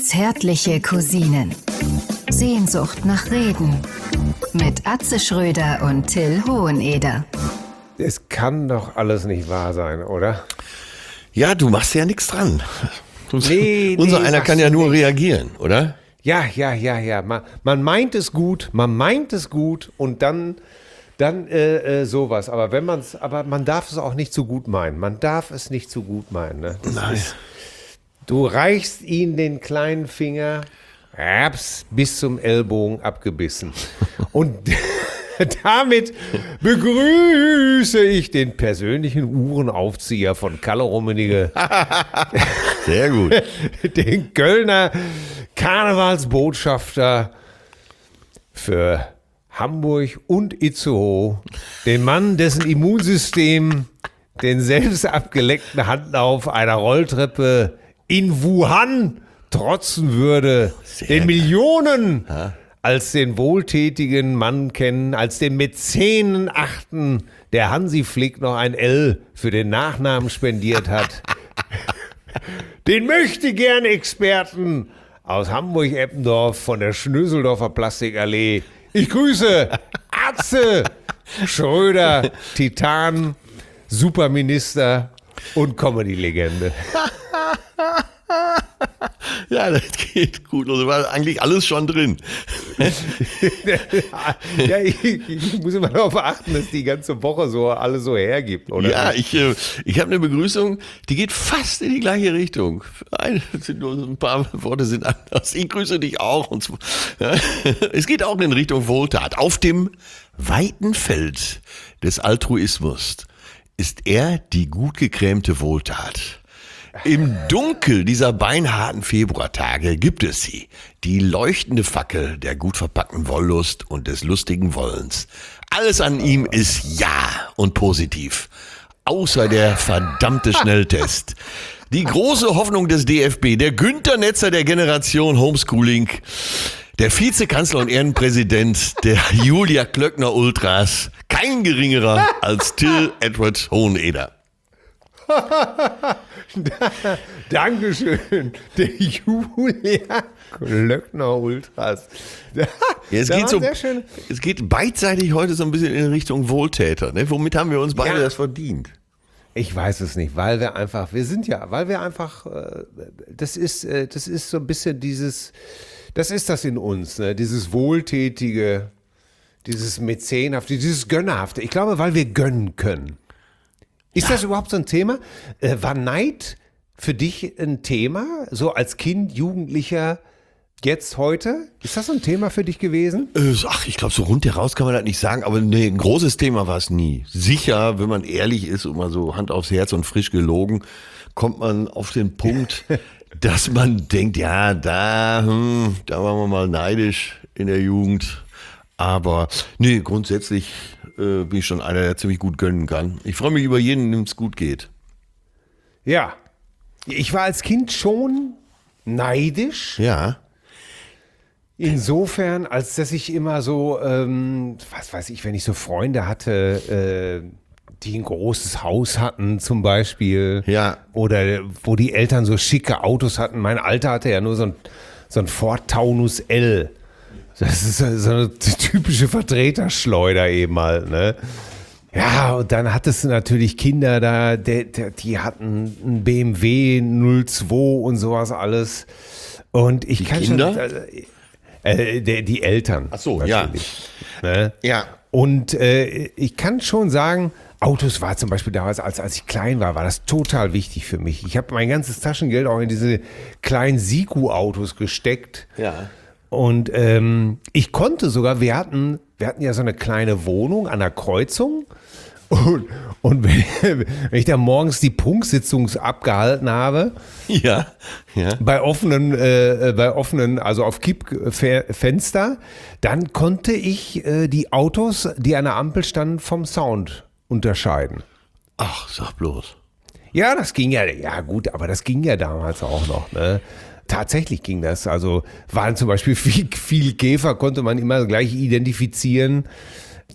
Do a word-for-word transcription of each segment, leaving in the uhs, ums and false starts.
Zärtliche Cousinen. Sehnsucht nach Reden. Mit Atze Schröder und Till Hoheneder. Es kann doch alles nicht wahr sein, oder? Ja, du machst ja nichts dran. Nee, Unser nee, einer kann ja nur nicht. reagieren, oder? Ja, ja, ja, ja. Man, man meint es gut, man meint es gut und dann, dann äh, äh, sowas. Aber wenn man es, aber man darf es auch nicht zu gut meinen. Man darf es nicht zu gut meinen. Ne? Das Nein. Ist, du reichst ihm den kleinen Finger, raps, bis zum Ellbogen abgebissen. Und damit begrüße ich den persönlichen Uhrenaufzieher von Kalle Rummenigge. Sehr gut. Den Kölner Karnevalsbotschafter für Hamburg und Itzehoe. Den Mann, dessen Immunsystem den selbst abgeleckten Handlauf einer Rolltreppe in Wuhan trotzen würde. Sehr den Millionen ja. als den wohltätigen Mann kennen, als den Mäzenen achten, der Hansi Flick noch ein L für den Nachnamen spendiert hat. Den möchte gern Experten aus Hamburg-Eppendorf von der Schnöseldorfer Plastikallee. Ich grüße Atze Schröder, Titan, Superminister und Comedy-Legende. Ja, das geht gut. Also war eigentlich alles schon drin. Ja, ich, ich muss immer darauf achten, dass die ganze Woche so alles so hergibt, oder? Ja, ich, äh, ich habe eine Begrüßung, die geht fast in die gleiche Richtung. Ein, sind nur so ein paar Worte sind anders. Ich grüße dich auch. Und so, ja. Es geht auch in Richtung Wohltat. Auf dem weiten Feld des Altruismus ist er die gut gekrämte Wohltat. Im Dunkel dieser beinharten Februartage gibt es sie, die leuchtende Fackel der gut verpackten Wollust und des lustigen Wollens. Alles an ihm ist ja und positiv, außer der verdammte Schnelltest. Die große Hoffnung des D F B, der Günther Netzer der Generation Homeschooling, der Vizekanzler und Ehrenpräsident der Julia Klöckner Ultras, kein geringerer als Till Edward Hoheneder. Dankeschön, der Julia Klöckner Ultras. Ja, es, Da geht war so, sehr schön. es geht beidseitig heute so ein bisschen in Richtung Wohltäter. Ne? Womit haben wir uns beide Ja. das verdient? Ich weiß es nicht, weil wir einfach, wir sind ja, weil wir einfach, äh, das ist, äh, das ist so ein bisschen dieses, das ist das in uns, ne? Dieses Wohltätige, dieses Mäzenhafte, dieses Gönnerhafte. Ich glaube, weil wir gönnen können. Ist das überhaupt so ein Thema? Äh, war Neid für dich ein Thema? So als Kind, Jugendlicher, jetzt, heute? Ist das so ein Thema für dich gewesen? Äh, Ach, ich glaube, so rundheraus kann man das nicht sagen, aber nee, ein großes Thema war es nie. Sicher, wenn man ehrlich ist und mal so Hand aufs Herz und frisch gelogen, kommt man auf den Punkt, dass man denkt, ja, da, hm, da waren wir mal neidisch in der Jugend. Aber nee, grundsätzlich äh, bin ich schon einer, der ziemlich gut gönnen kann. Ich freue mich über jeden, dem es gut geht. Ja. Ich war als Kind schon neidisch. Ja. Insofern, als dass ich immer so, ähm, was weiß ich, wenn ich so Freunde hatte, äh, die ein großes Haus hatten zum Beispiel. Ja. Oder wo die Eltern so schicke Autos hatten. Mein Alter hatte ja nur so ein, so ein Ford Taunus L. Das ist so so eine typische Vertreterschleuder eben halt, ne? Ja, und dann hattest du natürlich Kinder da, die, die hatten einen B M W null zwei und sowas alles. Und ich Die kann Kinder? schon... Äh, die, die Eltern. Ach so, natürlich. Ne? Ja. Und äh, ich kann schon sagen, Autos war zum Beispiel damals, als, als ich klein war, war das total wichtig für mich. Ich habe mein ganzes Taschengeld auch in diese kleinen Siku-Autos gesteckt. Ja. Und ähm, ich konnte sogar, wir hatten, wir hatten ja so eine kleine Wohnung an der Kreuzung. Und, und wenn, wenn ich da morgens die Prunksitzung abgehalten habe, Ja. Ja. bei offenen, äh, bei offenen, also auf Kippfenster, dann konnte ich äh, die Autos, die an der Ampel standen, vom Sound unterscheiden. Ach, sag bloß. Ja, das ging ja, ja gut, aber das ging ja damals auch noch, ne? Tatsächlich ging das. Also waren zum Beispiel viel, viel Käfer, konnte man immer gleich identifizieren.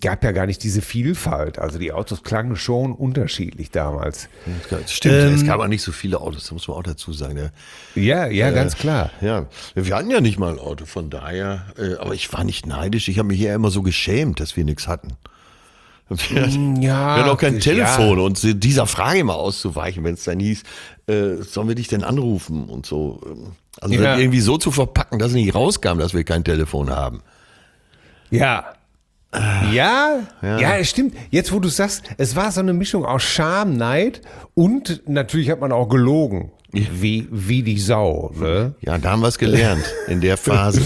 gab ja gar nicht diese Vielfalt. Also die Autos klangen schon unterschiedlich damals. Stimmt, Ähm, es gab auch nicht so viele Autos, da muss man auch dazu sagen. Ja, Ja, ja, ganz klar. ja. Wir hatten ja nicht mal ein Auto, von daher, äh, aber ich war nicht neidisch. Ich habe mich hier immer so geschämt, dass wir nichts hatten. Wir hatten Ja, wir hatten auch kein ja. Telefon und dieser Frage immer auszuweichen, wenn es dann hieß, äh, sollen wir dich denn anrufen und so. Also Ja. das irgendwie so zu verpacken, dass es nicht rauskam, dass wir kein Telefon haben. Ja. Ja, ja, es stimmt. Jetzt, wo du sagst, es war so eine Mischung aus Scham, Neid und natürlich hat man auch gelogen. Wie, wie die Sau. Ne? Ja, da haben wir es gelernt in der Phase.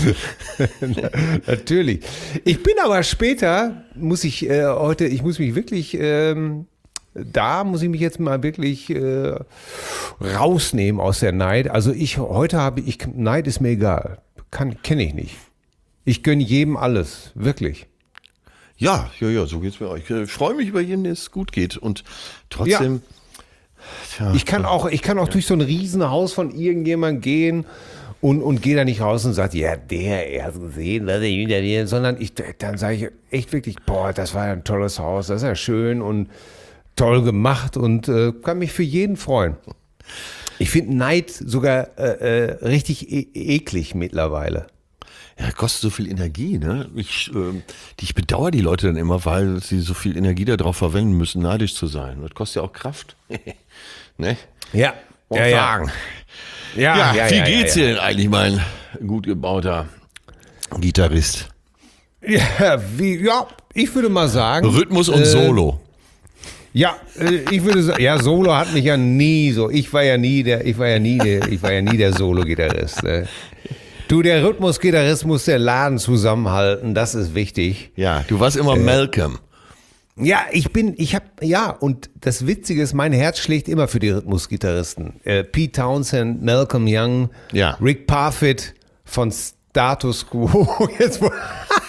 Natürlich. Ich bin aber später, muss ich äh, heute, ich muss mich wirklich, ähm, da muss ich mich jetzt mal wirklich äh, rausnehmen aus der Neid. Also ich, heute habe ich, Neid ist mir egal. Kann, kenne ich nicht. Ich gönne jedem alles. Wirklich. Ja, ja, ja, so geht's mir auch. Ich äh, freue mich über jeden, der es gut geht. Und trotzdem. Tja, Ich kann auch, ich kann auch durch so ein Riesenhaus von irgendjemandem gehen und, und gehe da nicht raus und sage, ja, der, er hat gesehen, dass ich hinter dir, sondern ich, dann sage ich echt wirklich, boah, das war ja ein tolles Haus, das ist ja schön und toll gemacht und äh, kann mich für jeden freuen. Ich finde Neid sogar äh, äh, richtig e- eklig mittlerweile. Ja, kostet so viel Energie, ne? Ich, ähm, die, ich bedauere die Leute dann immer, weil sie so viel Energie darauf verwenden müssen, neidisch zu sein. Das kostet ja auch Kraft. Ne? Ja, Und ja, ja. sagen. Ja, Ja, ja, wie ja, geht's ja, dir denn eigentlich, mein gut gebauter Gitarrist? Ja, wie, ja, ich würde mal sagen. Rhythmus und äh, Solo. Ja, äh, ich würde sagen, ja, Solo hat mich ja nie so. Ich war ja nie der, ich war ja nie der, ich war ja nie der Solo-Gitarrist. Äh. Du, der Rhythmus-Gitarrist muss den Laden zusammenhalten, das ist wichtig. Ja, du warst immer Malcolm. Ja, ich bin, ich hab, ja, und das Witzige ist, mein Herz schlägt immer für die Rhythmusgitarristen. Äh, Pete Townshend, Malcolm Young, Ja. Rick Parfitt von Status Quo. Jetzt, wo-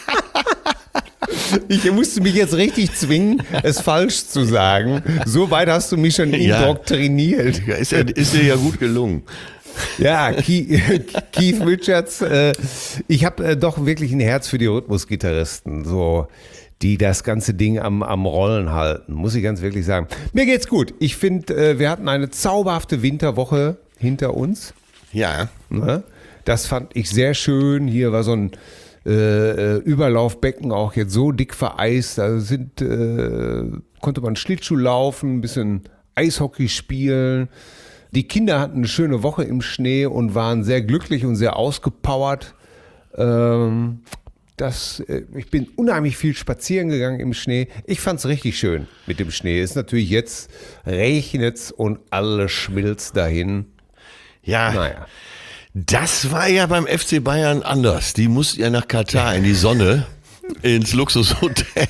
ich musste mich jetzt richtig zwingen, es falsch zu sagen. So weit hast du mich schon Ja. indoktriniert. Ja, ist, ja, ist dir ja gut gelungen. Ja, Keith, Keith Richards, äh, ich habe äh, doch wirklich ein Herz für die Rhythmusgitarristen, so, die das ganze Ding am, am Rollen halten, muss ich ganz wirklich sagen. Mir geht's gut. Ich finde, äh, wir hatten eine zauberhafte Winterwoche hinter uns. Ja. Ne? Das fand ich sehr schön. Hier war so ein äh, Überlaufbecken auch jetzt so dick vereist. Da sind, äh, konnte man Schlittschuh laufen, ein bisschen Eishockey spielen. Die Kinder hatten eine schöne Woche im Schnee und waren sehr glücklich und sehr ausgepowert. Ähm, das, äh, ich bin unheimlich viel spazieren gegangen im Schnee. Ich fand es richtig schön mit dem Schnee. Ist natürlich jetzt regnet's und alles schmilzt dahin. Ja. Naja. Das war ja beim F C Bayern anders. Die mussten ja nach Katar in die Sonne, ins Luxushotel.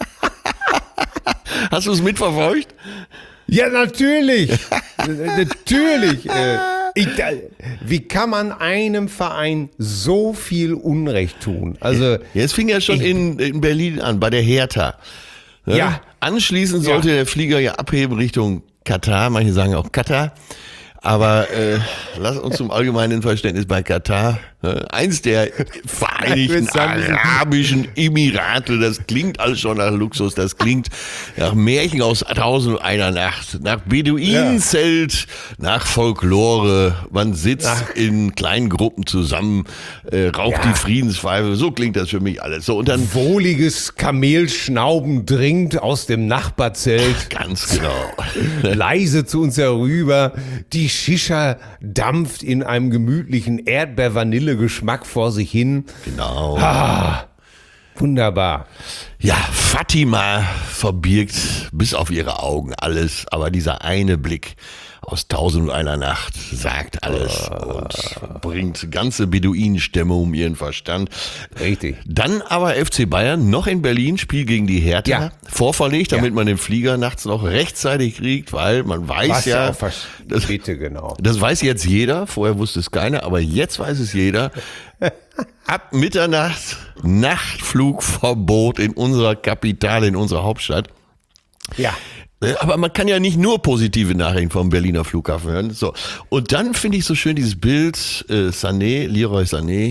Hast du es mitverfolgt? Ja, natürlich. natürlich. Äh, ich, da, wie kann man einem Verein so viel Unrecht tun? Also, Ja, es fing ja schon ich- in, in Berlin an, bei der Hertha. Ne? Ja. Anschließend sollte Ja. der Flieger ja abheben Richtung Katar. Manche sagen auch Katar. Aber äh, lass uns zum allgemeinen Verständnis bei Katar, äh, eins der Vereinigten Ich würd sagen, Arabischen Emirate, das klingt alles schon nach Luxus, das klingt nach Märchen aus Tausend und einer Nacht, nach Beduinenzelt, nach Folklore, man sitzt Ach. in kleinen Gruppen zusammen, äh, raucht Ja. die Friedenspfeife, so klingt das für mich alles. So, und dann wohliges Kamelschnauben dringt aus dem Nachbarzelt ganz genau. leise zu uns herüber. Die Shisha dampft in einem gemütlichen Erdbeer-Vanille-Geschmack vor sich hin. Genau. Ah, wunderbar. Ja, Fatima verbirgt bis auf ihre Augen alles, aber dieser eine Blick aus Tausend und einer Nacht sagt alles und bringt ganze Beduinenstämme um ihren Verstand. Richtig. Dann aber F C Bayern noch in Berlin, Spiel gegen die Hertha, Ja. vorverlegt, damit Ja. man den Flieger nachts noch rechtzeitig kriegt, weil man weiß Was ja, auch vers- das, bitte, genau. das weiß jetzt jeder, vorher wusste es keiner, aber jetzt weiß es jeder. Ab Mitternacht Nachtflugverbot in unserer Kapitale, in unserer Hauptstadt. Ja. Aber man kann ja nicht nur positive Nachrichten vom Berliner Flughafen hören. So. Und dann finde ich so schön dieses Bild, äh, Sané, Leroy Sané,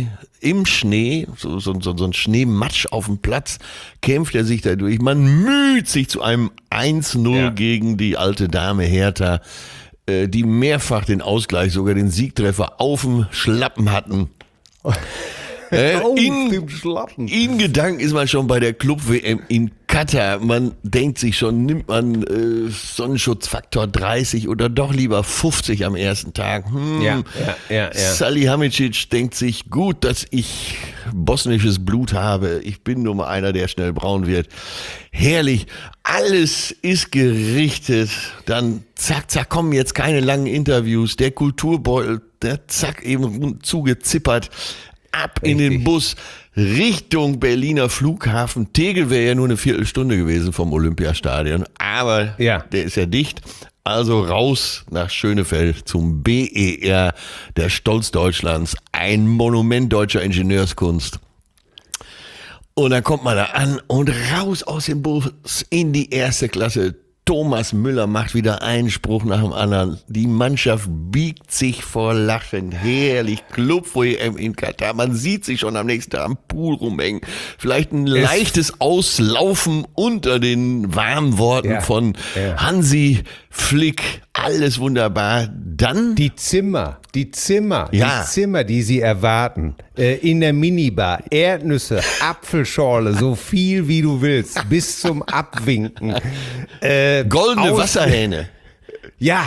im Schnee, so, so, so, so ein Schneematsch auf dem Platz, kämpft er sich da durch. Man müht sich zu einem eins null ja. gegen die alte Dame Hertha, äh, die mehrfach den Ausgleich, sogar den Siegtreffer auf dem Schlappen hatten. Äh, in, in Gedanken ist man schon bei der Club-W M in Katar. Man denkt sich schon, nimmt man äh, Sonnenschutzfaktor dreißig oder doch lieber fünfzig am ersten Tag. Hm. Ja, ja, ja, ja. Salihamidzic denkt sich, gut, dass ich bosnisches Blut habe. Ich bin nur mal einer, der schnell braun wird. Herrlich, alles ist gerichtet. Dann zack, zack, kommen jetzt keine langen Interviews. Der Kulturbeutel, der zack, eben zugezippert. Ab in Richtig. den Bus, Richtung Berliner Flughafen. Tegel wäre ja nur eine Viertelstunde gewesen vom Olympiastadion, aber ja. der ist ja dicht. Also raus nach Schönefeld zum B E R, der Stolz Deutschlands, ein Monument deutscher Ingenieurskunst. Und dann kommt man da an und raus aus dem Bus in die erste Klasse. Thomas Müller macht wieder einen Spruch nach dem anderen. Die Mannschaft biegt sich vor Lachen. Herrlich. Club-W M in Katar. Man sieht sich schon am nächsten Tag am Pool rumhängen. Vielleicht ein es leichtes Auslaufen unter den warmen Worten ja, von ja. Hansi Flick. Alles wunderbar. Dann die Zimmer, die Zimmer, ja. die Zimmer, die sie erwarten. Äh, in der Minibar. Erdnüsse, Apfelschorle, so viel wie du willst. Bis zum Abwinken. Äh, Goldene Wasserhähne. Ja.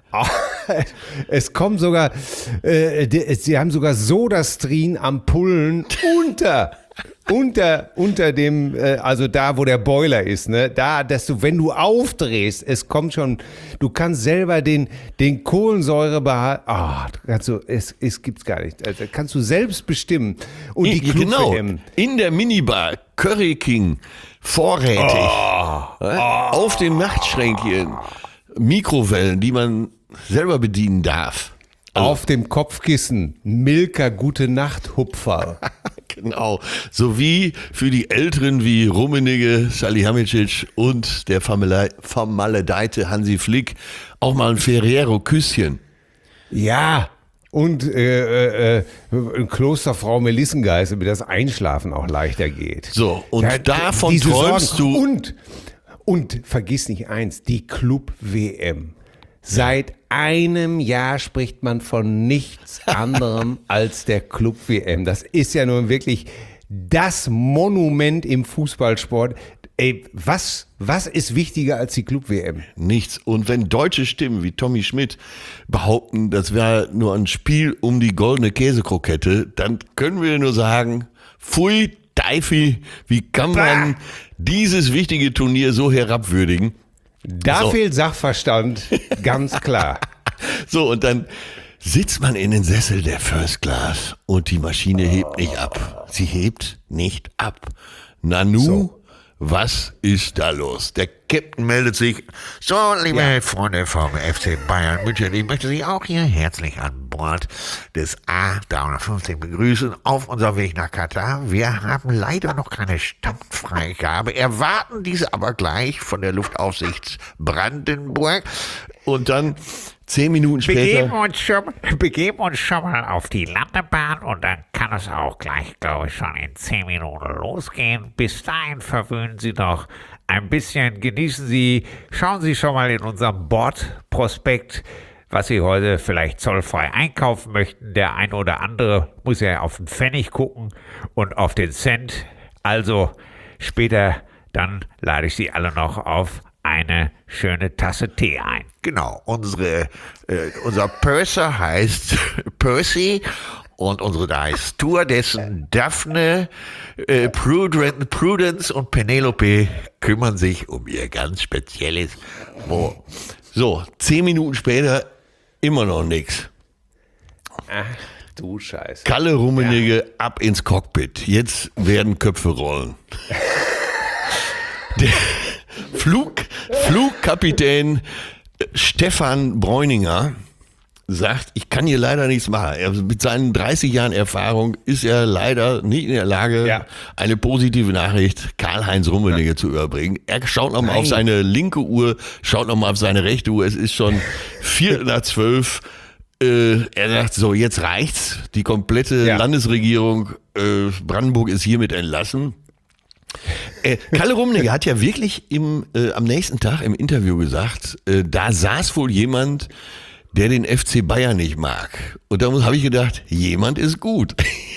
Es kommen sogar, äh, die, sie haben sogar Sodastream-Ampullen unter, unter, unter dem, äh, also da, wo der Boiler ist, ne, da, dass du, wenn du aufdrehst, es kommt schon, du kannst selber den, den Kohlensäure behalten, ah, oh, kannst du, es, es gibt's gar nicht, also kannst du selbst bestimmen. Und die in, genau, in der Minibar, Curry King, vorrätig, oh, oh, auf den Nachtschränkchen, Mikrowellen, die man selber bedienen darf. Also, auf dem Kopfkissen Milka Gute Nacht Hupfer. Genau. Sowie für die Älteren wie Rummenigge, Salihamidzic und der vermaledeite Hansi Flick auch mal ein Ferrero-Küsschen. Ja. Und äh, äh, Klosterfrau Melissengeist, damit das Einschlafen auch leichter geht. So, und da, davon diese träumst Sorgen. du. Und, und vergiss nicht eins, die Club-W M. Seit einem Jahr spricht man von nichts anderem als der Club-W M. Das ist ja nun wirklich das Monument im Fußballsport. Ey, was, was ist wichtiger als die Club-W M? Nichts. Und wenn deutsche Stimmen wie Tommy Schmidt behaupten, das wäre nur ein Spiel um die goldene Käsekrokette, dann können wir nur sagen, pfui, Teifi, wie kann man bah. dieses wichtige Turnier so herabwürdigen? Da so. fehlt Sachverstand, ganz klar. So, und dann sitzt man in den Sessel der First Class und die Maschine hebt nicht ab. Sie hebt nicht ab. Nanu, so. Was ist da los? Der Captain meldet sich. So, liebe ja. Freunde vom F C Bayern München, ich möchte Sie auch hier herzlich an Bord des A dreihundertfünfzig begrüßen auf unserem Weg nach Katar. Wir haben leider noch keine Startfreigabe, erwarten diese aber gleich von der Luftaufsicht Brandenburg. Und dann zehn Minuten später begeben uns schon, begeben uns schon mal auf die Landebahn und dann kann es auch gleich, glaube ich, schon in zehn Minuten losgehen. Bis dahin verwöhnen Sie noch ein bisschen, genießen Sie, schauen Sie schon mal in unserem Bordprospekt, was Sie heute vielleicht zollfrei einkaufen möchten. Der ein oder andere muss ja auf den Pfennig gucken und auf den Cent. Also später, dann lade ich Sie alle noch auf eine schöne Tasse Tee ein. Genau, unsere, äh, unser Purser heißt Percy und unsere da heißt Stewardessen Daphne, äh, Prudence, Prudence und Penelope kümmern sich um ihr ganz spezielles Mo. So, zehn Minuten später immer noch nichts. Ach du Scheiße. Kalle Rummenigge ja. ab ins Cockpit. Jetzt werden Köpfe rollen. Der Flug, Flugkapitän Stefan Bräuninger sagt, ich kann hier leider nichts machen. Er, mit seinen dreißig Jahren Erfahrung ist er leider nicht in der Lage, ja. eine positive Nachricht Karl-Heinz Rummenigge ja. zu überbringen. Er schaut nochmal auf seine linke Uhr, schaut nochmal auf seine rechte Uhr. Es ist schon Viertel nach zwölf. äh, er sagt so, jetzt reicht's. Die komplette Ja. Landesregierung äh, Brandenburg ist hiermit entlassen. Äh, Kalle Rummenigge hat ja wirklich im, äh, am nächsten Tag im Interview gesagt, äh, da saß wohl jemand, der den F C Bayern nicht mag. Und da habe ich gedacht, jemand ist gut.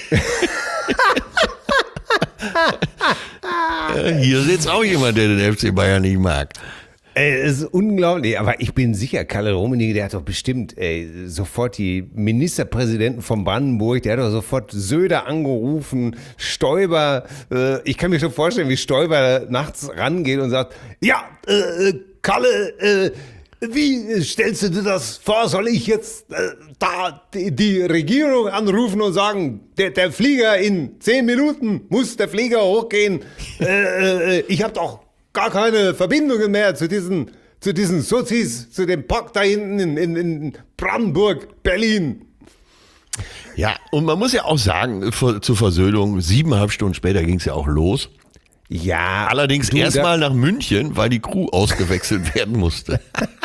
äh, hier sitzt auch jemand, der den F C Bayern nicht mag. Ey, es ist unglaublich, aber ich bin sicher, Kalle Rummenigge, der hat doch bestimmt ey, sofort die Ministerpräsidenten von Brandenburg, der hat doch sofort Söder angerufen, Stoiber, äh, ich kann mir schon vorstellen, wie Stoiber nachts rangeht und sagt, ja, äh, Kalle, äh, wie stellst du dir das vor, soll ich jetzt äh, da die, die Regierung anrufen und sagen, der, der Flieger in zehn Minuten muss der Flieger hochgehen, äh, äh, ich habe doch gar keine Verbindungen mehr zu diesen, zu diesen Sozis, zu dem Pack da hinten in, in, in Brandenburg, Berlin. Ja, und man muss ja auch sagen, vor- zur Versöhnung, siebeneinhalb Stunden später ging es ja auch los. Ja, Allerdings du, erstmal nach München, weil die Crew ausgewechselt werden musste.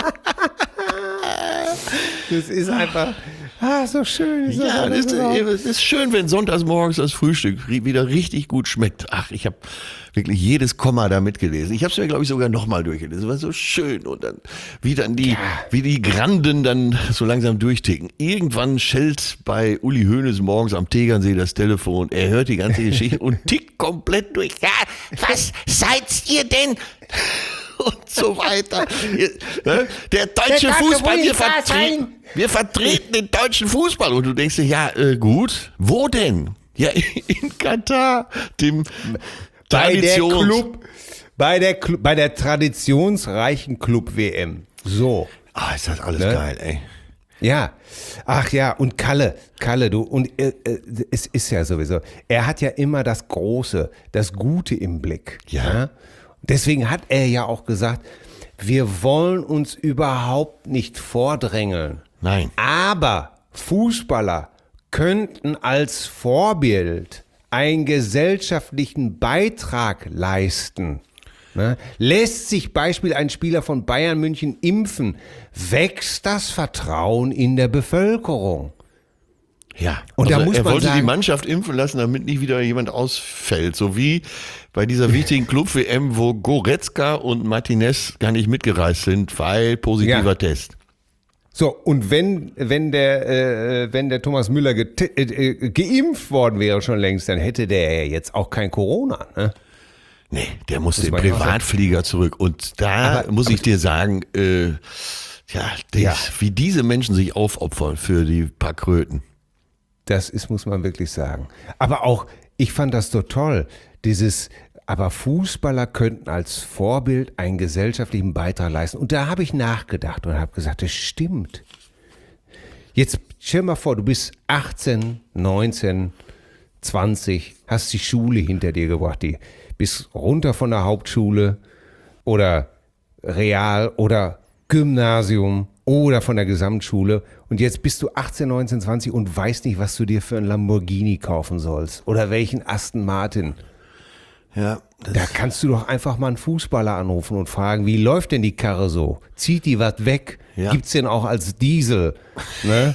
das ist einfach, ah, so schön. Ist Ja, das das ist, alles es ist schön, wenn sonntags morgens das Frühstück ri- wieder richtig gut schmeckt. Ach, ich habe wirklich jedes Komma da mitgelesen. Ich habe es mir, glaube ich, sogar nochmal durchgelesen. Es war so schön. Und dann, wie dann die, wie die Granden dann so langsam durchticken. Irgendwann schellt bei Uli Hoeneß morgens am Tegernsee das Telefon. Er hört die ganze Geschichte und tickt komplett durch. Ja, was seid ihr denn? Und so weiter. Ihr, ne? Der deutsche Der Fußball, Dr. wir, Wulff war vertre sein. wir vertreten den deutschen Fußball. Und du denkst dir, ja, äh, gut, wo denn? Ja, in Katar, dem bei der Traditions... Club, bei der, Clu- bei der traditionsreichen Club-W M. So. Ah, ist das alles Ne? geil, ey. Ja, ach ja, und Kalle, Kalle, du, und äh, äh, es ist ja sowieso, er hat ja immer das Große, das Gute im Blick. Ja. Deswegen hat er ja auch gesagt, wir wollen uns überhaupt nicht vordrängeln. Nein. Aber Fußballer könnten als Vorbild einen gesellschaftlichen Beitrag leisten. Ne? Lässt sich Beispiel ein Spieler von Bayern München impfen, wächst das Vertrauen in der Bevölkerung. Ja, Und da also muss er man wollte die sagen- Mannschaft impfen lassen, damit nicht wieder jemand ausfällt. So wie bei dieser wichtigen Club-W M, wo Goretzka und Martinez gar nicht mitgereist sind, weil positiver Ja. Test. So, und wenn, wenn, der, äh, wenn der Thomas Müller gete- äh, geimpft worden wäre schon längst, dann hätte der ja jetzt auch kein Corona. Ne? Nee, der musste im man ja auch Privatflieger zurück. Und da Aber- muss ich dir sagen, äh, ja, die, Ja. wie diese Menschen sich aufopfern für die paar Kröten. Das ist, muss man wirklich sagen. Aber auch, ich fand das so toll, dieses, aber Fußballer könnten als Vorbild einen gesellschaftlichen Beitrag leisten. Und da habe ich nachgedacht und habe gesagt, das stimmt. Jetzt stell dir mal vor, du bist achtzehn, neunzehn, zwanzig, hast die Schule hinter dir gebracht, die bist runter von der Hauptschule oder Real oder Gymnasium oder von der Gesamtschule und jetzt bist du achtzehn, neunzehn, zwanzig und weißt nicht, was du dir für einen Lamborghini kaufen sollst oder welchen Aston Martin. Ja, das Da kannst du doch einfach mal einen Fußballer anrufen und fragen, wie läuft denn die Karre so? Zieht die was weg? Ja. Gibt's den auch als Diesel? Ne?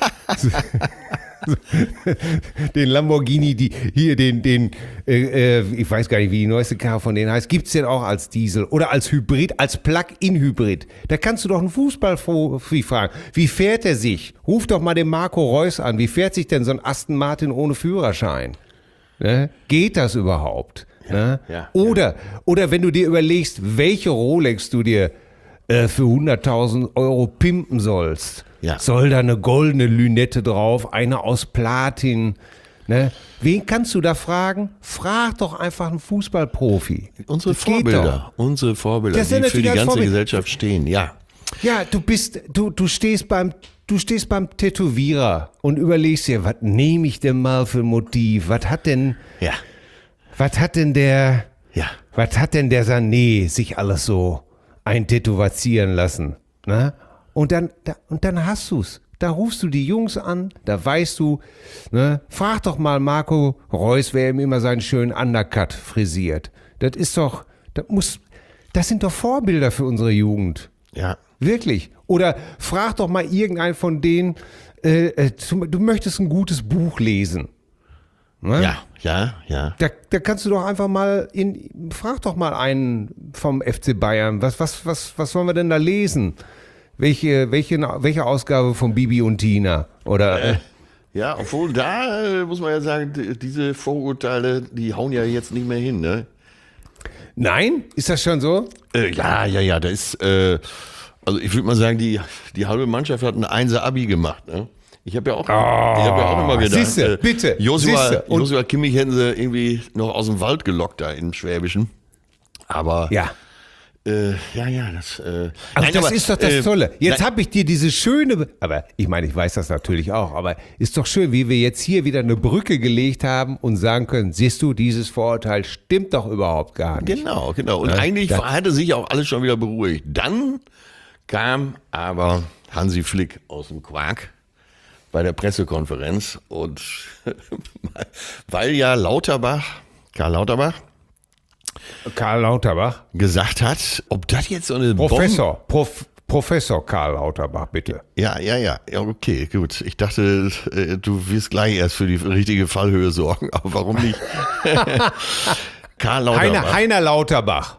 Den Lamborghini, die, hier den, den äh, äh, ich weiß gar nicht, wie die neueste Karre von denen heißt, gibt's den auch als Diesel oder als Hybrid, als Plug-in-Hybrid? Da kannst du doch einen Fußballprofi fragen. Wie fährt er sich? Ruf doch mal den Marco Reus an. Wie fährt sich denn so ein Aston Martin ohne Führerschein? Ne? Geht das überhaupt? Ne? ja, oder, oder wenn du dir überlegst, welche Rolex du dir äh, für hunderttausend Euro pimpen sollst, Ja. soll da eine goldene Lünette drauf, eine aus Platin. Ne? Wen kannst du da fragen? Frag doch einfach einen Fußballprofi. unsere Das geht Vorbilder, unsere Vorbilder, Das sind die für die natürlich als ganze Vorbild- Gesellschaft stehen, ja. Ja, du bist, du, du stehst beim, du stehst beim Tätowierer und überlegst dir, was nehme ich denn mal für ein Motiv? Was hat denn, Ja, was hat denn der, ja. was hat denn der Sané sich alles so eintätowieren lassen? Ne? Und dann, da, und dann hast du's. Da rufst du die Jungs an, da weißt du, ne? Frag doch mal Marco Reus, wer ihm immer seinen schönen Undercut frisiert. Das ist doch, das muss, das sind doch Vorbilder für unsere Jugend. Ja. Wirklich. Oder frag doch mal irgendeinen von denen, äh, äh, zum, du möchtest ein gutes Buch lesen. Ne? Ja, ja, ja. Da, da kannst du doch einfach mal, in, frag doch mal einen vom F C Bayern, was, was, was, was sollen wir denn da lesen? Welche, welche, welche Ausgabe von Bibi und Tina? Oder... Äh, Ja, obwohl da äh, muss man ja sagen, d- diese Vorurteile, die hauen ja jetzt nicht mehr hin, ne? Nein? Ist das schon so? Äh, ja, ja, ja, da ist, äh, also ich würde mal sagen, die, die halbe Mannschaft hat ein Einser-Abi gemacht, ne? Ich habe ja auch, ich hab ja auch immer gedacht, siehste, äh, bitte, Joshua, siehste. Und- Joshua Kimmich hätten sie irgendwie noch aus dem Wald gelockt da im Schwäbischen. Aber Ja. Äh, ja, ja, das. Äh, Also nein, das aber, ist doch das äh, Tolle. Jetzt nein, habe ich dir diese schöne, aber ich meine, ich weiß das natürlich auch, aber ist doch schön, wie wir jetzt hier wieder eine Brücke gelegt haben und sagen können, siehst du, dieses Vorurteil stimmt doch überhaupt gar nicht. Genau, genau. Und Ja, eigentlich das- hatte sich auch alles schon wieder beruhigt. Dann kam aber Hansi Flick aus dem Quark bei der Pressekonferenz und weil ja Lauterbach, Karl Lauterbach, Karl Lauterbach. gesagt hat, ob das jetzt so eine Bombe... Professor, Prof, Professor Karl Lauterbach, bitte. Ja, ja, ja, ja, okay, gut. Ich dachte, äh, du wirst gleich erst für die richtige Fallhöhe sorgen, aber warum nicht? Karl Lauterbach. Heiner, Heiner Lauterbach.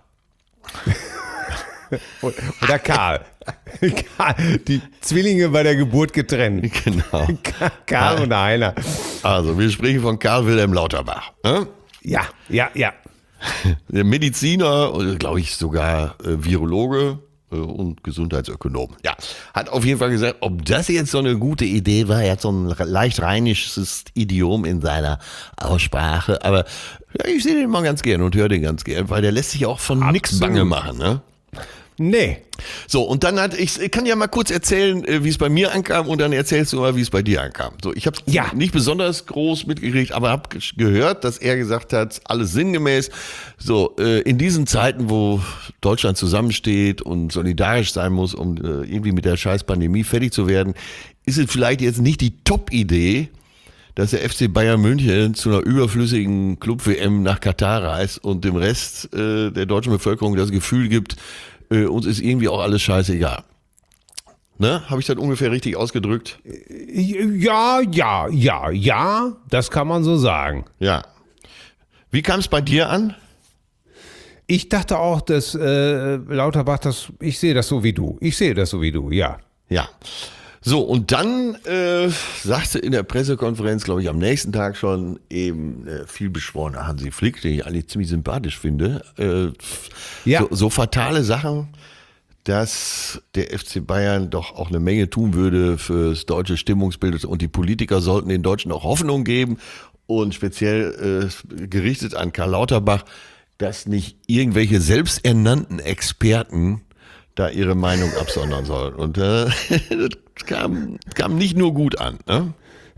Oder Karl. Karl. Die Zwillinge bei der Geburt getrennt. Genau. Karl und Heiner. Also, wir sprechen von Karl Wilhelm Lauterbach. Ne? Ja, ja, ja. Der Mediziner, oder glaube ich sogar äh, Virologe äh, und Gesundheitsökonom. Ja, hat auf jeden Fall gesagt, ob das jetzt so eine gute Idee war. Er hat so ein leicht rheinisches Idiom in seiner Aussprache. Aber ja, ich sehe den mal ganz gern und höre den ganz gern, weil der lässt sich auch von nix bange machen. Ne? Nee. So, und dann hat ich, ich kann ja mal kurz erzählen, äh, wie es bei mir ankam und dann erzählst du mal, wie es bei dir ankam. So, ich habe Ja. nicht besonders groß mitgekriegt, aber habe gehört, dass er gesagt hat, alles sinngemäß. So, äh, in diesen Zeiten, wo Deutschland zusammensteht und solidarisch sein muss, um äh, irgendwie mit der scheiß Pandemie fertig zu werden, ist es vielleicht jetzt nicht die Top-Idee, dass der F C Bayern München zu einer überflüssigen Club-W M nach Katar reist und dem Rest äh, der deutschen Bevölkerung das Gefühl gibt, äh, uns ist irgendwie auch alles scheißegal. Ne? Habe ich das ungefähr richtig ausgedrückt? Ja, ja, ja, ja, das kann man so sagen. Ja. Wie kam es bei dir an? Ich dachte auch, dass äh, Lauterbach, das, ich sehe das so wie du. Ich sehe das so wie du, ja. Ja. So, und dann äh, sagte in der Pressekonferenz, glaube ich, am nächsten Tag schon eben äh, vielbeschworener Hansi Flick, den ich eigentlich ziemlich sympathisch finde, äh, Ja. so, so fatale Sachen, dass der F C Bayern doch auch eine Menge tun würde fürs deutsche Stimmungsbild und die Politiker sollten den Deutschen auch Hoffnung geben und speziell äh, gerichtet an Karl Lauterbach, dass nicht irgendwelche selbsternannten Experten da ihre Meinung absondern sollen. Und äh, das kam, kam nicht nur gut an. Ne?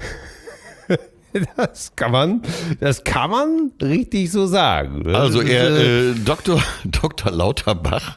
Das kann man, das kann man richtig so sagen. Das Also ist, er, äh, äh, Doktor, Doktor Lauterbach,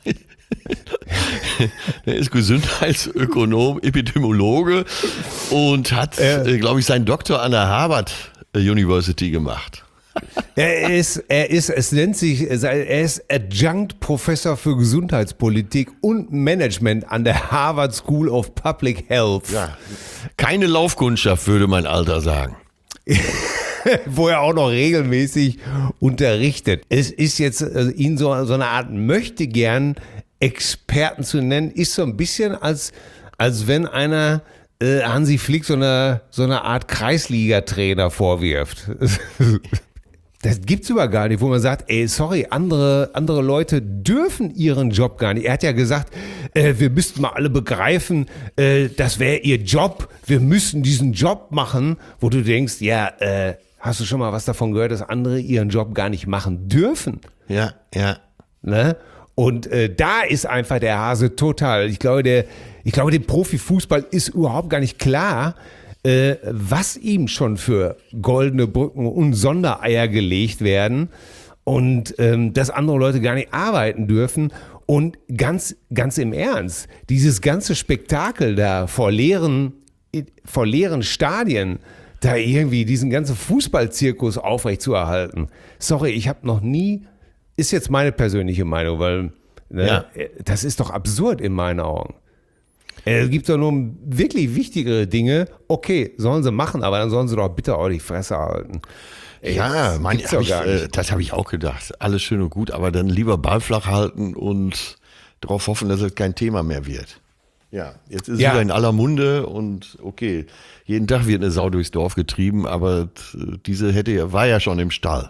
der ist Gesundheitsökonom, Epidemiologe und hat, äh, glaube ich, seinen Doktor an der Harvard University gemacht. Er ist, er ist, es nennt sich, er ist Adjunct Professor für Gesundheitspolitik und Management an der Harvard School of Public Health. Ja. Keine Laufkundschaft, würde mein Alter sagen. Wo er auch noch regelmäßig unterrichtet. Es ist jetzt, also ihn so, so eine Art möchte gern Experten zu nennen, ist so ein bisschen als, als wenn einer äh, Hansi Flick so eine, so eine Art Kreisliga-Trainer vorwirft. Das gibt's aber gar nicht, wo man sagt, ey, sorry, andere, andere Leute dürfen ihren Job gar nicht. Er hat ja gesagt, äh, wir müssten mal alle begreifen, äh, das wäre ihr Job. Wir müssen diesen Job machen, wo du denkst, ja, äh, hast du schon mal was davon gehört, dass andere ihren Job gar nicht machen dürfen? Ja, ja. Ne? Und äh, da ist einfach der Hase total. Ich glaube, der, ich glaube, dem Profifußball ist überhaupt gar nicht klar, äh, was ihm schon für goldene Brücken und Sondereier gelegt werden und ähm, dass andere Leute gar nicht arbeiten dürfen. Und ganz, ganz im Ernst, dieses ganze Spektakel da vor leeren, vor leeren Stadien, da irgendwie diesen ganzen Fußballzirkus aufrechtzuerhalten. Sorry, ich habe noch nie, ist jetzt meine persönliche Meinung, weil ne, Ja. das ist doch absurd in meinen Augen. Es gibt doch nur wirklich wichtigere Dinge. Okay, sollen sie machen, aber dann sollen sie doch bitte auch die Fresse halten. Ey, Ja, das mein, gibt's hab doch ich, gar äh, nicht. das habe ich auch gedacht. Alles schön und gut, aber dann lieber Ball flach halten und darauf hoffen, dass es kein Thema mehr wird. Ja, jetzt ist es Ja. wieder in aller Munde und okay, jeden Tag wird eine Sau durchs Dorf getrieben, aber t- diese hätte ja, war ja schon im Stall.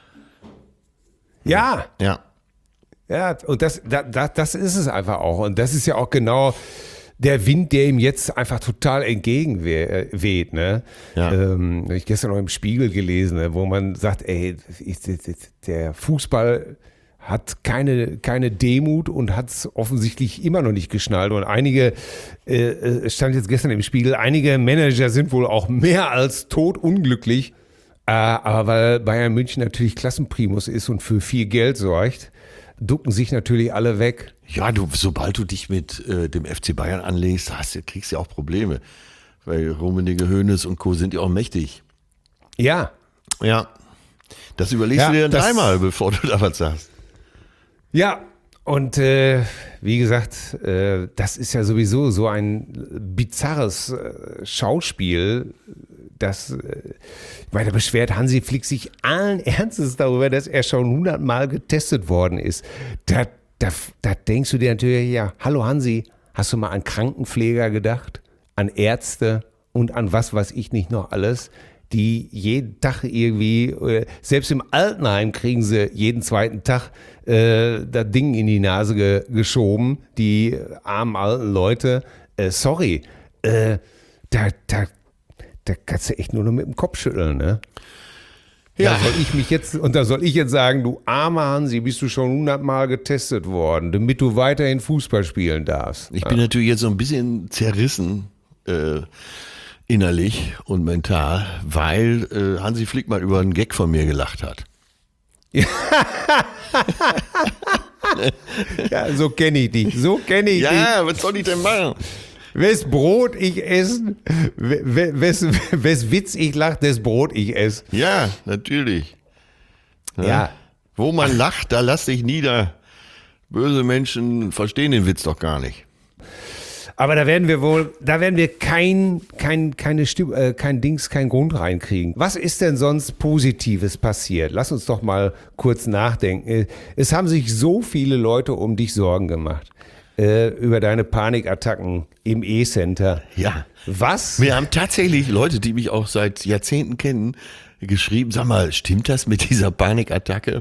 Ja, Ja. ja, und das, da, da, das ist es einfach auch. Und das ist ja auch genau der Wind, der ihm jetzt einfach total entgegenweht. Ne? Ja. Ähm, habe ich gestern noch im Spiegel gelesen, ne, wo man sagt, ey, ich, der Fußball hat keine, keine Demut und hat es offensichtlich immer noch nicht geschnallt. Und einige, äh, es stand jetzt gestern im Spiegel, einige Manager sind wohl auch mehr als totunglücklich. Äh, aber weil Bayern München natürlich Klassenprimus ist und für viel Geld sorgt, ducken sich natürlich alle weg. Ja, du, sobald du dich mit äh, dem F C Bayern anlegst, hast, du- kriegst du ja auch Probleme. Weil Rummenigge, Hoeneß und Co. sind ja auch mächtig. Ja, Ja. Das überlegst Ja, du dir dann das- dreimal, bevor du da was sagst. ja. Und äh, wie gesagt, äh, das ist ja sowieso so ein bizarres äh, Schauspiel, das, äh, ich meine, da beschwert Hansi Flick sich allen Ernstes darüber, dass er schon hundertmal getestet worden ist. Da, da, da denkst du dir natürlich, ja, hallo Hansi, hast du mal an Krankenpfleger gedacht? An Ärzte und an was weiß ich nicht noch alles? Die jeden Tag irgendwie, äh, selbst im Altenheim kriegen sie jeden zweiten Tag äh, das Ding in die Nase ge geschoben, die armen alten Leute. Äh, sorry, äh, da, da, da kannst du echt nur noch mit dem Kopf schütteln, ne? Ja. Da soll ich mich jetzt, und da soll ich jetzt sagen, du armer Hansi, bist du schon hundertmal getestet worden, damit du weiterhin Fußball spielen darfst. Ich bin natürlich jetzt so ein bisschen zerrissen, äh, innerlich und mental, weil äh, Hansi Flick mal über einen Gag von mir gelacht hat. Ja, so kenne ich dich, so kenne ich dich. Ja, was soll ich denn machen? Wes Brot ich essen, wes, wes Witz ich lach, des Brot ich esse. Ja, natürlich. Ja. Wo man lacht, da lass dich nieder. Böse Menschen verstehen den Witz doch gar nicht. Aber da werden wir wohl, da werden wir kein, kein, keine Stimme, äh, kein Dings, kein Grund reinkriegen. Was ist denn sonst Positives passiert? Lass uns doch mal kurz nachdenken. Es haben sich so viele Leute um dich Sorgen gemacht. Äh, über deine Panikattacken im E-Center. Ja. Was? Mir haben tatsächlich Leute, die mich auch seit Jahrzehnten kennen, geschrieben, sag mal, stimmt das mit dieser Panikattacke?